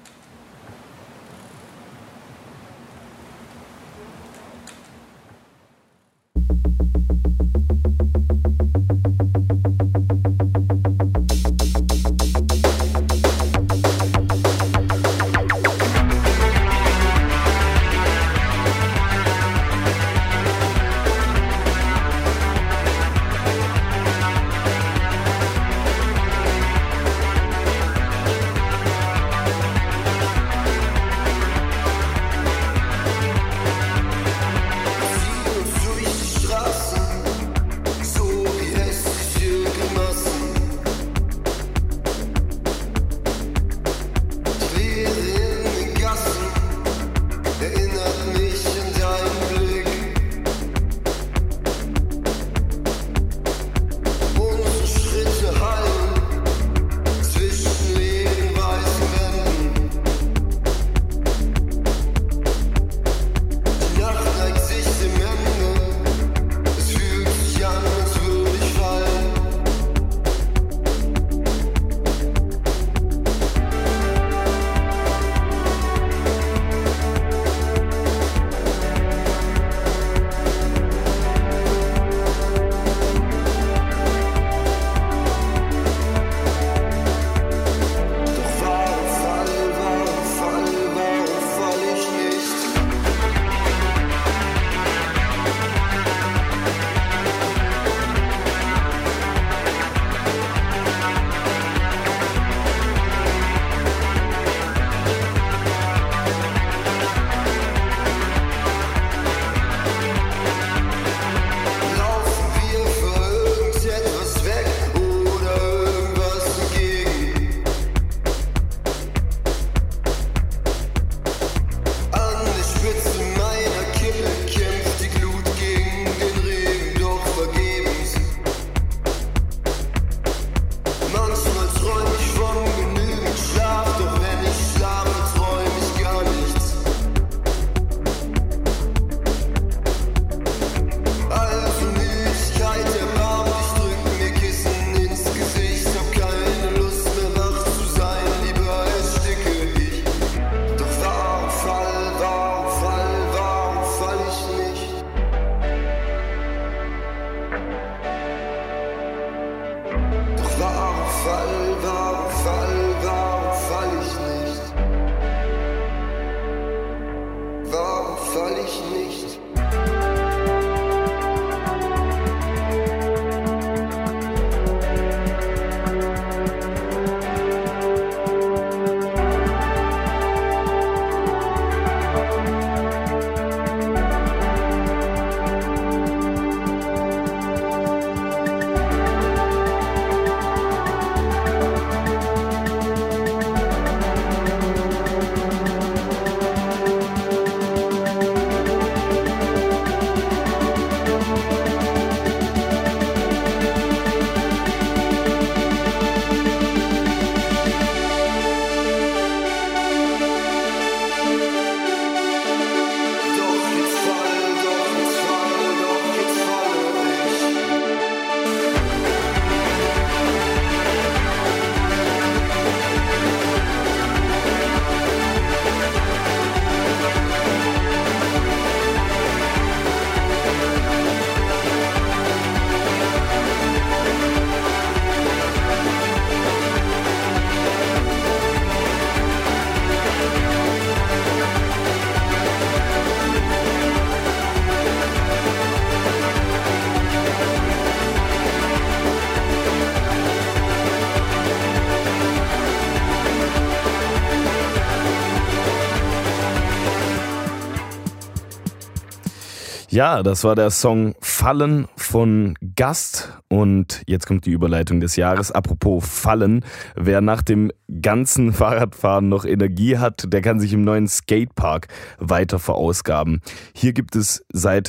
S6: Ja, das war der Song Fallen von Gast und jetzt kommt die Überleitung des Jahres. Apropos Fallen, wer nach dem ganzen Fahrradfahren noch Energie hat, der kann sich im neuen Skatepark weiter verausgaben. Hier gibt es seit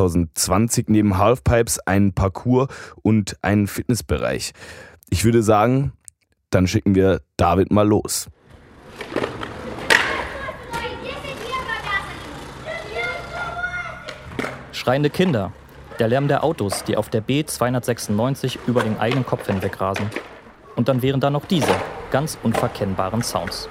S6: 2020 neben Halfpipes einen Parcours und einen Fitnessbereich. Ich würde sagen, dann schicken wir David mal los.
S18: Schreiende Kinder, der Lärm der Autos, die auf der B296 über den eigenen Kopf hinweg rasen. Und dann wären da noch diese ganz unverkennbaren Sounds.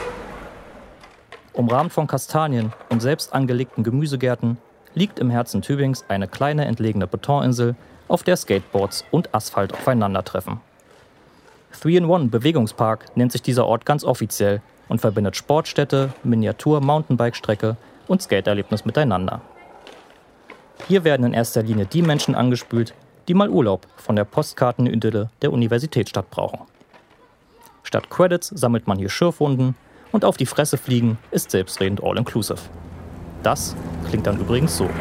S18: Umrahmt von Kastanien und selbst angelegten Gemüsegärten liegt im Herzen Tübings eine kleine entlegene Betoninsel, auf der Skateboards und Asphalt aufeinandertreffen. 3-in-1 Bewegungspark nennt sich dieser Ort ganz offiziell und verbindet Sportstätte, Miniatur-Mountainbike-Strecke und Skaterlebnis miteinander. Hier werden in erster Linie die Menschen angespült, die mal Urlaub von der Postkartenidylle der Universitätsstadt brauchen. Statt Credits sammelt man hier Schürfwunden und auf die Fresse fliegen ist selbstredend all-inclusive. Das klingt dann übrigens so.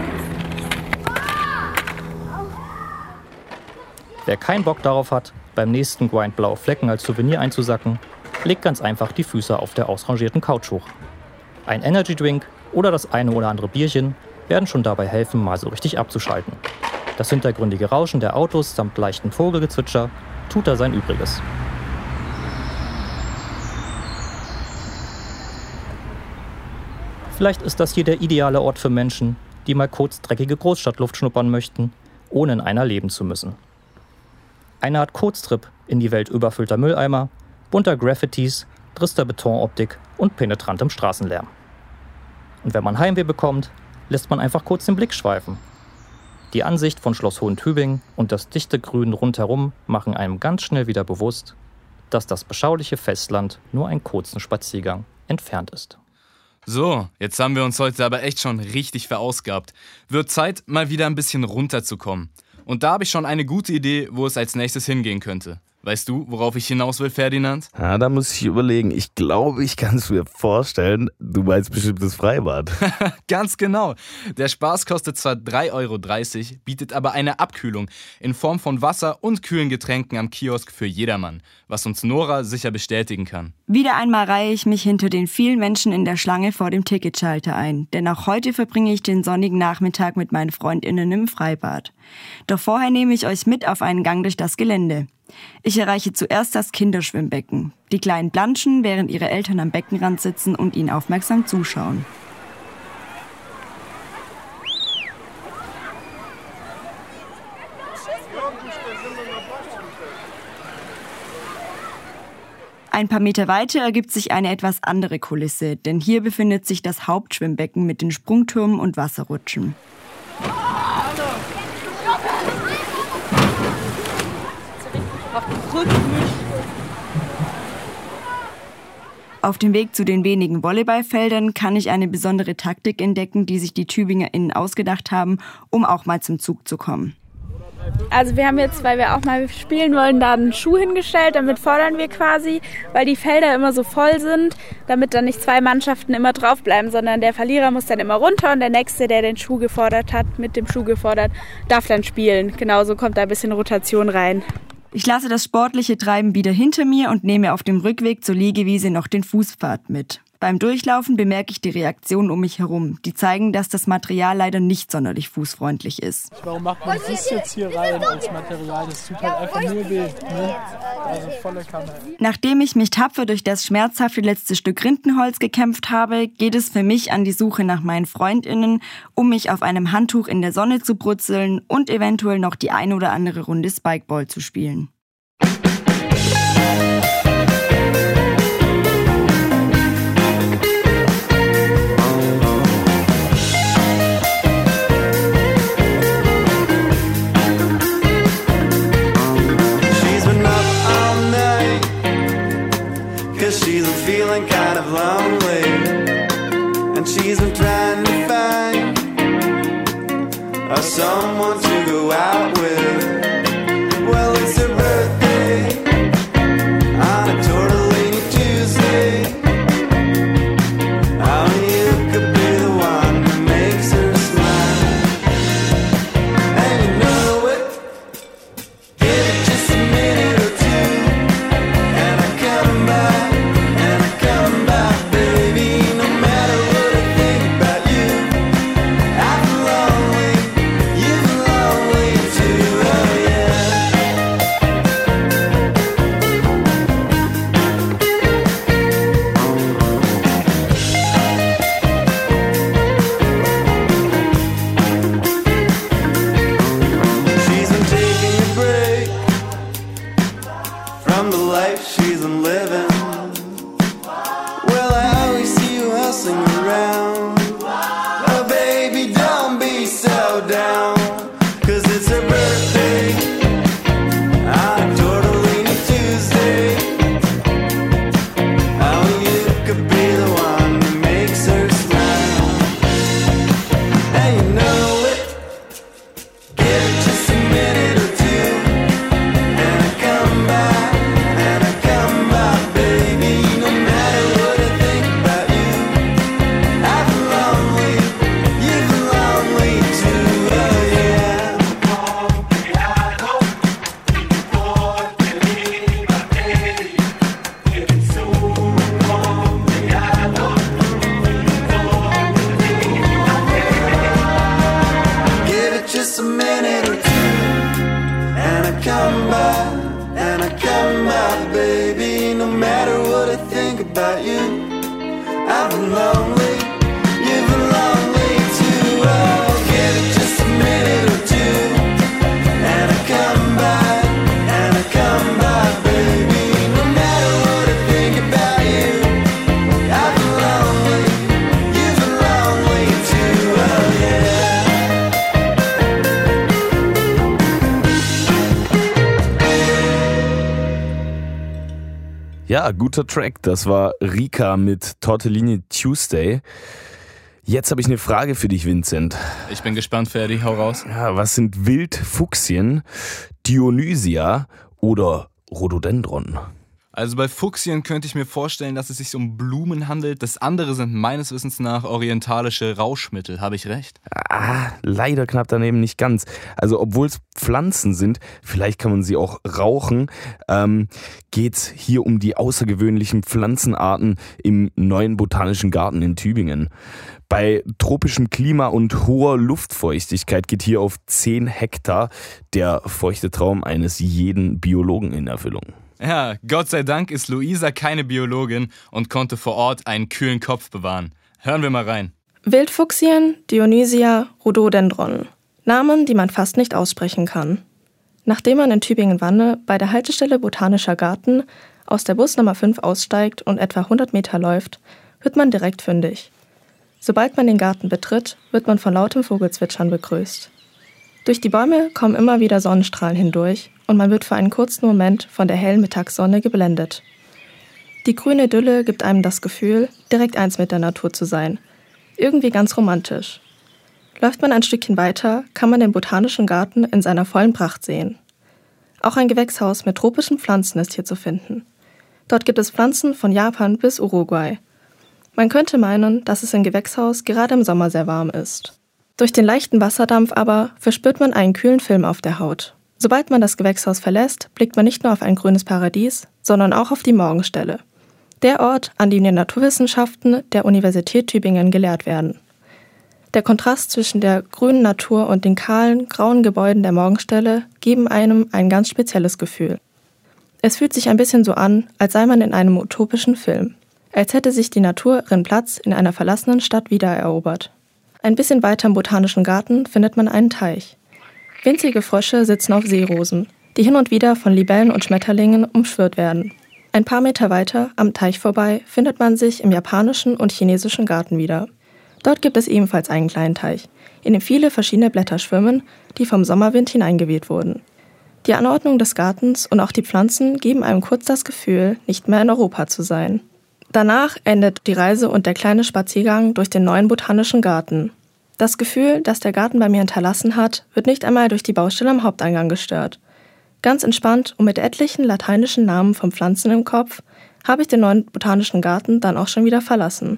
S18: Wer keinen Bock darauf hat, beim nächsten Grind blaue Flecken als Souvenir einzusacken, legt ganz einfach die Füße auf der ausrangierten Couch hoch. Ein Energydrink oder das eine oder andere Bierchen werden schon dabei helfen, mal so richtig abzuschalten. Das hintergründige Rauschen der Autos samt leichtem Vogelgezwitscher tut da sein Übriges. Vielleicht ist das hier der ideale Ort für Menschen, die mal kurz dreckige Großstadtluft schnuppern möchten, ohne in einer leben zu müssen. Eine Art Kurztrip in die Welt überfüllter Mülleimer, bunter Graffitis, trister Betonoptik und penetrantem Straßenlärm. Und wenn man Heimweh bekommt, lässt man einfach kurz den Blick schweifen. Die Ansicht von Schloss Hohentübingen und das dichte Grün rundherum machen einem ganz schnell wieder bewusst, dass das beschauliche Festland nur einen kurzen Spaziergang entfernt ist.
S5: So, jetzt haben wir uns heute aber echt schon richtig verausgabt. Wird Zeit, mal wieder ein bisschen runterzukommen. Und da habe ich schon eine gute Idee, wo es als nächstes hingehen könnte. Weißt du, worauf ich hinaus will, Ferdinand?
S6: Ja, da muss ich überlegen. Ich glaube, ich kann es mir vorstellen. Du meinst bestimmt das Freibad.
S5: Ganz genau. Der Spaß kostet zwar 3,30 €, bietet aber eine Abkühlung in Form von Wasser und kühlen Getränken am Kiosk für jedermann, was uns Nora sicher bestätigen kann.
S17: Wieder einmal reihe ich mich hinter den vielen Menschen in der Schlange vor dem Ticketschalter ein, denn auch heute verbringe ich den sonnigen Nachmittag mit meinen FreundInnen im Freibad. Doch vorher nehme ich euch mit auf einen Gang durch das Gelände. Ich erreiche zuerst das Kinderschwimmbecken. Die Kleinen planschen, während ihre Eltern am Beckenrand sitzen und ihnen aufmerksam zuschauen. Ein paar Meter weiter ergibt sich eine etwas andere Kulisse, denn hier befindet sich das Hauptschwimmbecken mit den Sprungtürmen und Wasserrutschen. Auf dem Weg zu den wenigen Volleyballfeldern kann ich eine besondere Taktik entdecken, die sich die TübingerInnen ausgedacht haben, um auch mal zum Zug zu kommen.
S19: Also wir haben jetzt, weil wir auch mal spielen wollen, da einen Schuh hingestellt. Damit fordern wir quasi, weil die Felder immer so voll sind, damit dann nicht zwei Mannschaften immer draufbleiben, sondern der Verlierer muss dann immer runter und der Nächste, der den Schuh gefordert hat, mit dem Schuh gefordert, darf dann spielen. Genauso kommt da ein bisschen Rotation rein.
S17: Ich lasse das sportliche Treiben wieder hinter mir und nehme auf dem Rückweg zur Liegewiese noch den Fußpfad mit. Beim Durchlaufen bemerke ich die Reaktionen um mich herum, die zeigen, dass das Material leider nicht sonderlich fußfreundlich ist.
S20: Warum macht man das jetzt hier rein als Material? Das tut halt einfach nur weh. Ne? Also volle Kanne.
S17: Nachdem ich mich tapfer durch das schmerzhafte letzte Stück Rindenholz gekämpft habe, geht es für mich an die Suche nach meinen FreundInnen, um mich auf einem Handtuch in der Sonne zu brutzeln und eventuell noch die ein oder andere Runde Spikeball zu spielen.
S9: She's been feeling kind of lonely, and she's been trying to find someone to go out with. Well, it's her birthday on a Tortellini Tuesday. Only you could be the one who makes her smile, and you know it. Give it just a minute or two, and I come back. without you. I've a long way, you've a long way to go. Give it just a minute or two, and I come by, and I come by, baby. No matter what I think about you, I've a long way, you've a long way to go, yeah.
S6: Ja, guter Track. Das war Rika mit Tortellini Tuesday. Jetzt habe ich eine Frage für dich, Vincent.
S5: Ich bin gespannt, Ferdi, hau raus.
S6: Ja, was sind Wildfuchsien, Dionysia oder Rhododendron?
S5: Also bei Fuchsien könnte ich mir vorstellen, dass es sich um Blumen handelt. Das andere sind meines Wissens nach orientalische Rauschmittel. Habe ich recht?
S6: Leider knapp daneben, nicht ganz. Also obwohl es Pflanzen sind, vielleicht kann man sie auch rauchen, geht es hier um die außergewöhnlichen Pflanzenarten im neuen Botanischen Garten in Tübingen. Bei tropischem Klima und hoher Luftfeuchtigkeit geht hier auf 10 Hektar der feuchte Traum eines jeden Biologen in Erfüllung.
S5: Ja, Gott sei Dank ist Luisa keine Biologin und konnte vor Ort einen kühlen Kopf bewahren. Hören wir mal rein.
S17: Wildfuchsien, Dionysia, Rhododendron. Namen, die man fast nicht aussprechen kann. Nachdem man in Tübingen-Wanne bei der Haltestelle Botanischer Garten aus der Busnummer 5 aussteigt und etwa 100 Meter läuft, wird man direkt fündig. Sobald man den Garten betritt, wird man von lautem Vogelzwitschern begrüßt. Durch die Bäume kommen immer wieder Sonnenstrahlen hindurch und man wird für einen kurzen Moment von der hellen Mittagssonne geblendet. Die grüne Idylle gibt einem das Gefühl, direkt eins mit der Natur zu sein. Irgendwie ganz romantisch. Läuft man ein Stückchen weiter, kann man den Botanischen Garten in seiner vollen Pracht sehen. Auch ein Gewächshaus mit tropischen Pflanzen ist hier zu finden. Dort gibt es Pflanzen von Japan bis Uruguay. Man könnte meinen, dass es im Gewächshaus gerade im Sommer sehr warm ist. Durch den leichten Wasserdampf aber verspürt man einen kühlen Film auf der Haut. Sobald man das Gewächshaus verlässt, blickt man nicht nur auf ein grünes Paradies, sondern auch auf die Morgenstelle. Der Ort, an dem die Naturwissenschaften der Universität Tübingen gelehrt werden. Der Kontrast zwischen der grünen Natur und den kahlen, grauen Gebäuden der Morgenstelle geben einem ein ganz spezielles Gefühl. Es fühlt sich ein bisschen so an, als sei man in einem utopischen Film. Als hätte sich die Natur ihren Platz in einer verlassenen Stadt wiedererobert. Ein bisschen weiter im Botanischen Garten findet man einen Teich. Winzige Frösche sitzen auf Seerosen, die hin und wieder von Libellen und Schmetterlingen umschwirrt werden. Ein paar Meter weiter, am Teich vorbei, findet man sich im japanischen und chinesischen Garten wieder. Dort gibt es ebenfalls einen kleinen Teich, in dem viele verschiedene Blätter schwimmen, die vom Sommerwind hineingeweht wurden. Die Anordnung des Gartens und auch die Pflanzen geben einem kurz das Gefühl, nicht mehr in Europa zu sein. Danach endet die Reise und der kleine Spaziergang durch den neuen Botanischen Garten. Das Gefühl, das der Garten bei mir hinterlassen hat, wird nicht einmal durch die Baustelle am Haupteingang gestört. Ganz entspannt und mit etlichen lateinischen Namen von Pflanzen im Kopf habe ich den neuen Botanischen Garten dann auch schon wieder verlassen.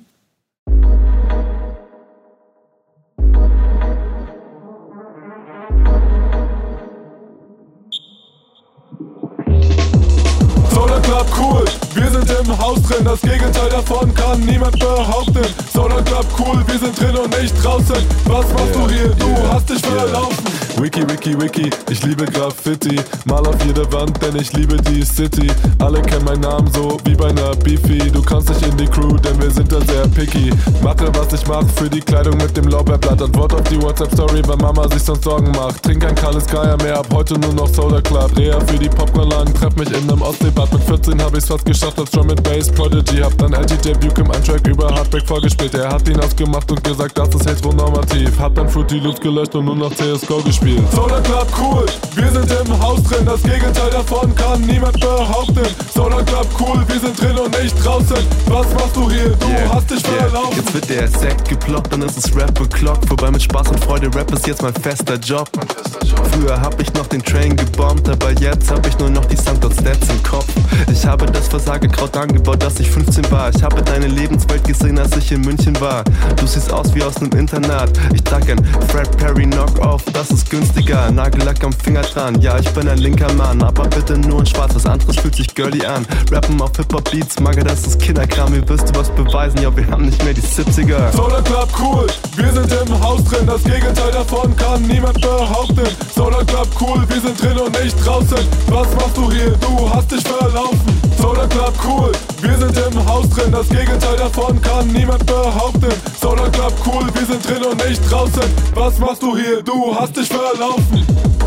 S8: Solar Club cool, wir sind im Haus drin, das Gegenteil davon kann niemand behaupten. Solar Club cool, wir sind drin und nicht draußen. Was machst du hier? Du hast dich verlaufen. Wiki, Wiki, Wiki, ich liebe Graffiti. Mal auf jeder Wand, denn ich liebe die City. Alle kennen meinen Namen so wie bei einer Beefy. Du kannst nicht in die Crew, denn wir sind da sehr picky. Mache, was ich mach, für die Kleidung mit dem Lorbeerblatt. Antwort auf die WhatsApp-Story, weil Mama sich sonst Sorgen macht. Trink kein Kalles Geier mehr, ab heute nur noch Solar Club. Reha für die Popcornladen, treff mich in einem Ostseebad. Mit 14 hab ich's fast geschafft als Drum and Bass Prodigy. Hab dann LTJ Bukem einen Track über Heartbreak vorgespielt. Er hat ihn ausgemacht und gesagt, das ist jetzt wohl normativ. Hab dann Fruity Loops gelöscht und nur noch CSGO gespielt. Solar Club cool, wir sind im Haus drin, das Gegenteil davon kann niemand behaupten. Solar Club cool, wir sind drin und nicht draußen. Was machst du hier? Du hast dich verlaufen.
S21: Jetzt wird der Sekt geploppt, dann ist es Rap bekloppt. Vorbei mit Spaß und Freude, Rap ist jetzt mein fester Job. Früher hab ich noch den Train gebombt, aber jetzt hab ich nur noch die Soundcloud-Stats im Kopf. Ich habe das Versagekraut angebaut, als ich 15 war. Ich habe deine Lebenswelt gesehen, als ich in München war. Du siehst aus wie aus nem Internat. Ich trag ein Fred Perry Knockoff, das ist günstiger. Nagellack am Finger dran, ja ich bin ein linker Mann. Aber bitte nur in schwarz, was anderes fühlt sich girly an. Rappen auf Hip-Hop-Beats, Mager, das ist Kinderkram. Ihr wirst du was beweisen, ja wir haben nicht mehr die 70er.
S8: Solar Club cool, wir sind im Haus drin, das Gegenteil davon kann niemand behaupten. Solar Club cool, wir sind drin und nicht draußen. Was machst du hier? Du hast dich verlaufen. Solar Club cool, wir sind im Haus drin, das Gegenteil davon kann niemand behaupten. Solar Club cool, wir sind drin und nicht draußen. Was machst du hier? Du hast dich verlaufen.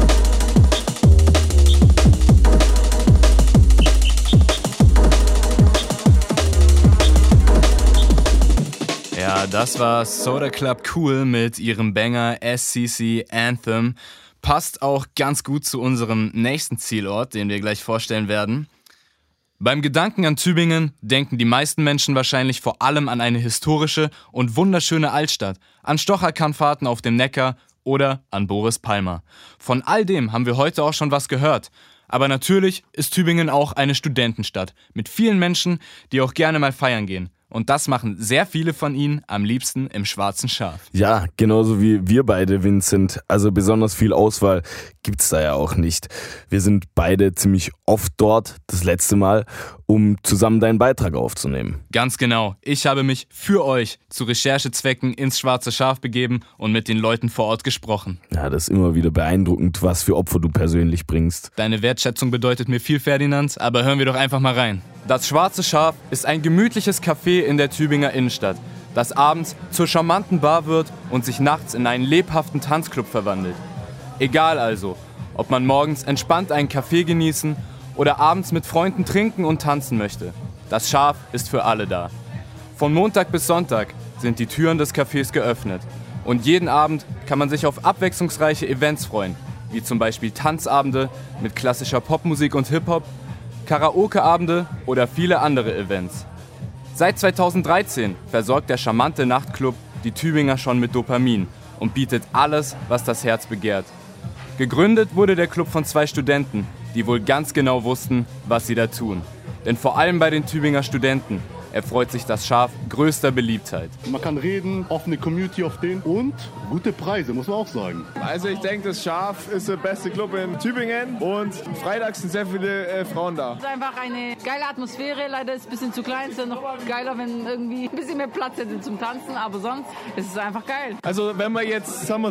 S5: Ja, das war Soda Club Cool mit ihrem Banger SCC Anthem. Passt auch ganz gut zu unserem nächsten Zielort, den wir gleich vorstellen werden. Beim Gedanken an Tübingen denken die meisten Menschen wahrscheinlich vor allem an eine historische und wunderschöne Altstadt, an Stocherkammfahrten auf dem Neckar oder an Boris Palmer. Von all dem haben wir heute auch schon was gehört. Aber natürlich ist Tübingen auch eine Studentenstadt mit vielen Menschen, die auch gerne mal feiern gehen. Und das machen sehr viele von ihnen am liebsten im Schwarzen Schaf.
S6: Ja, genauso wie wir beide, Vincent. Also besonders viel Auswahl gibt's da ja auch nicht. Wir sind beide ziemlich oft dort, das letzte Mal, um zusammen deinen Beitrag aufzunehmen.
S5: Ganz genau. Ich habe mich für euch zu Recherchezwecken ins Schwarze Schaf begeben und mit den Leuten vor Ort gesprochen.
S6: Ja, das ist immer wieder beeindruckend, was für Opfer du persönlich bringst.
S5: Deine Wertschätzung bedeutet mir viel, Ferdinand, aber hören wir doch einfach mal rein. Das Schwarze Schaf ist ein gemütliches Café in der Tübinger Innenstadt, das abends zur charmanten Bar wird und sich nachts in einen lebhaften Tanzclub verwandelt. Egal also, ob man morgens entspannt einen Kaffee genießen oder abends mit Freunden trinken und tanzen möchte. Das Schaf ist für alle da. Von Montag bis Sonntag sind die Türen des Cafés geöffnet und jeden Abend kann man sich auf abwechslungsreiche Events freuen, wie zum Beispiel Tanzabende mit klassischer Popmusik und Hip-Hop, Karaoke-Abende oder viele andere Events. Seit 2013 versorgt der charmante Nachtclub die Tübinger schon mit Dopamin und bietet alles, was das Herz begehrt. Gegründet wurde der Club von 2 Studenten, die wohl ganz genau wussten, was sie da tun. Denn vor allem bei den Tübinger Studenten erfreut sich das Schaf größter Beliebtheit.
S4: Man kann reden, offene Community auf den und gute Preise, muss man auch sagen.
S22: Also ich denke, das Schaf ist der beste Club in Tübingen und freitags sind sehr viele Frauen da.
S23: Es ist einfach eine geile Atmosphäre, leider ist es ein bisschen zu klein, es wäre noch geiler, wenn irgendwie ein bisschen mehr Platz hätte zum Tanzen, aber sonst ist es einfach geil.
S22: Also wenn man jetzt, sagen wir,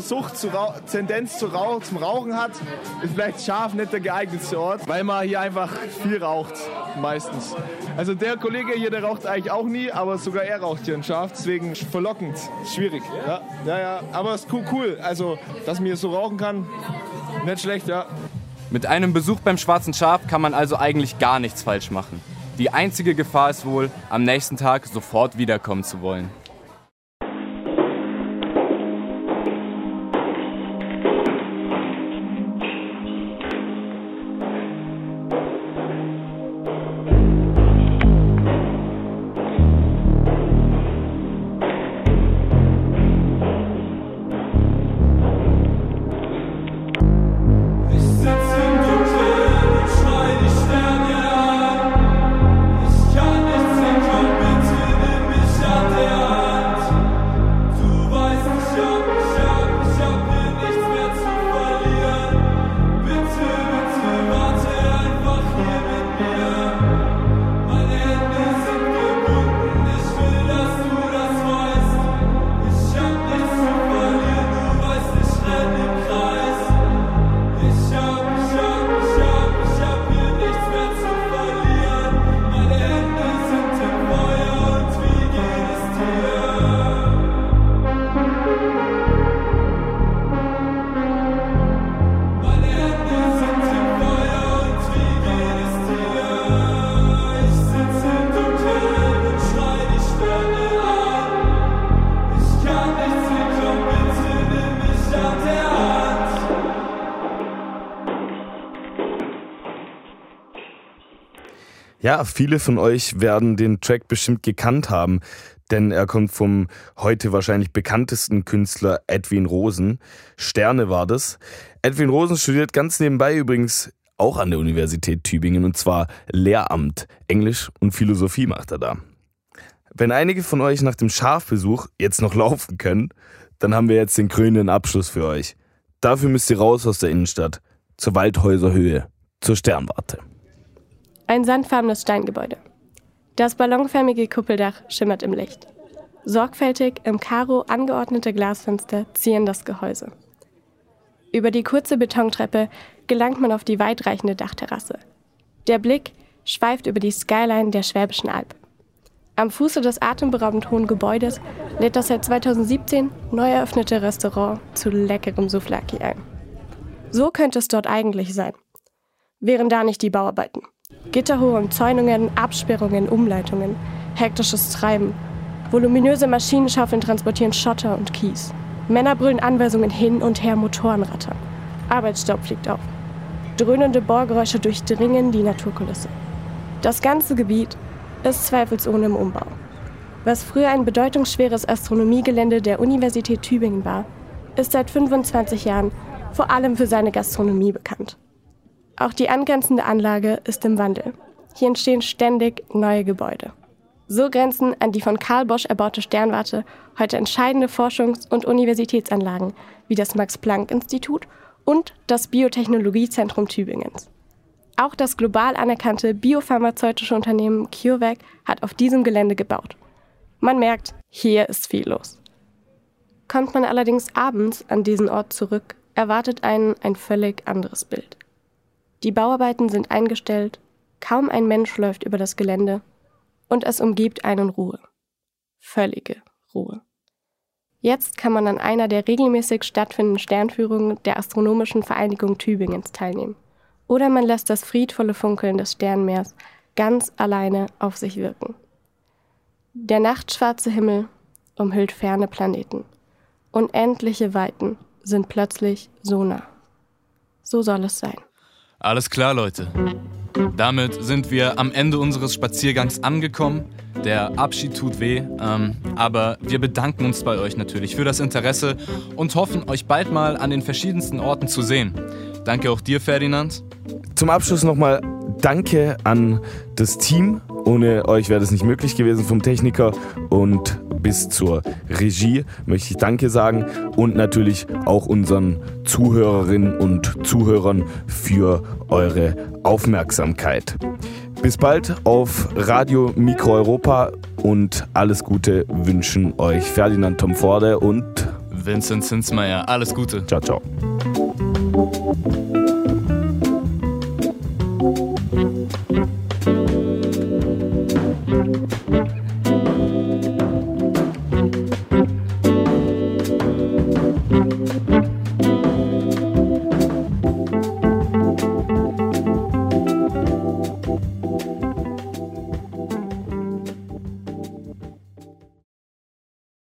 S22: Tendenz zum Rauchen hat, ist vielleicht Schaf nicht der geeignetste Ort, weil man hier einfach viel raucht, meistens. Also der Kollege hier, der raucht eigentlich auch nie, aber sogar er raucht hier ein Schaf, deswegen verlockend, schwierig. Ja, aber es ist cool, also dass man hier so rauchen kann, nicht schlecht, ja.
S5: Mit einem Besuch beim Schwarzen Schaf kann man also eigentlich gar nichts falsch machen. Die einzige Gefahr ist wohl, am nächsten Tag sofort wiederkommen zu wollen.
S6: Ja, viele von euch werden den Track bestimmt gekannt haben, denn er kommt vom heute wahrscheinlich bekanntesten Künstler Edwin Rosen. Sterne war das. Edwin Rosen studiert ganz nebenbei übrigens auch an der Universität Tübingen, und zwar Lehramt. Englisch und Philosophie macht er da. Wenn einige von euch nach dem Schafbesuch jetzt noch laufen können, dann haben wir jetzt den krönenden Abschluss für euch. Dafür müsst ihr raus aus der Innenstadt, zur Waldhäuser Höhe, zur Sternwarte.
S24: Ein sandfarbenes Steingebäude. Das ballonförmige Kuppeldach schimmert im Licht.
S2: Sorgfältig im Karo angeordnete Glasfenster zieren das Gehäuse. Über die kurze Betontreppe gelangt man auf die weitreichende Dachterrasse. Der Blick schweift über die Skyline der Schwäbischen Alb. Am Fuße des atemberaubend hohen Gebäudes lädt das seit 2017 neu eröffnete Restaurant zu leckerem Souvlaki ein. So könnte es dort eigentlich sein. Wären da nicht die Bauarbeiten. Gitterhohe Umzäunungen, Absperrungen, Umleitungen, hektisches Treiben. Voluminöse Maschinenschaufeln transportieren Schotter und Kies. Männer brüllen Anweisungen hin und her, Motoren rattern. Arbeitsstaub fliegt auf. Dröhnende Bohrgeräusche durchdringen die Naturkulisse. Das ganze Gebiet ist zweifelsohne im Umbau. Was früher ein bedeutungsschweres Astronomiegelände der Universität Tübingen war, ist seit 25 Jahren vor allem für seine Gastronomie bekannt. Auch die angrenzende Anlage ist im Wandel. Hier entstehen ständig neue Gebäude. So grenzen an die von Karl Bosch erbaute Sternwarte heute entscheidende Forschungs- und Universitätsanlagen wie das Max-Planck-Institut und das Biotechnologiezentrum Tübingens. Auch das global anerkannte biopharmazeutische Unternehmen CureVac hat auf diesem Gelände gebaut. Man merkt, hier ist viel los. Kommt man allerdings abends an diesen Ort zurück, erwartet einen ein völlig anderes Bild. Die Bauarbeiten sind eingestellt, kaum ein Mensch läuft über das Gelände und es umgibt einen Ruhe. Völlige Ruhe. Jetzt kann man an einer der regelmäßig stattfindenden Sternführungen der Astronomischen Vereinigung Tübingens teilnehmen. Oder man lässt das friedvolle Funkeln des Sternenmeers ganz alleine auf sich wirken. Der nachtschwarze Himmel umhüllt ferne Planeten. Unendliche Weiten sind plötzlich so nah. So soll es sein.
S5: Alles klar, Leute. Damit sind wir am Ende unseres Spaziergangs angekommen. Der Abschied tut weh, aber wir bedanken uns bei euch natürlich für das Interesse und hoffen, euch bald mal an den verschiedensten Orten zu sehen. Danke auch dir, Ferdinand.
S6: Zum Abschluss nochmal Danke an das Team. Ohne euch wäre das nicht möglich gewesen, vom Techniker und bis zur Regie möchte ich Danke sagen und natürlich auch unseren Zuhörerinnen und Zuhörern für eure Aufmerksamkeit. Bis bald auf Radio Mikro Europa und alles Gute wünschen euch Ferdinand Tomforde und
S5: Vincent Zinsmeier. Alles Gute.
S6: Ciao, ciao.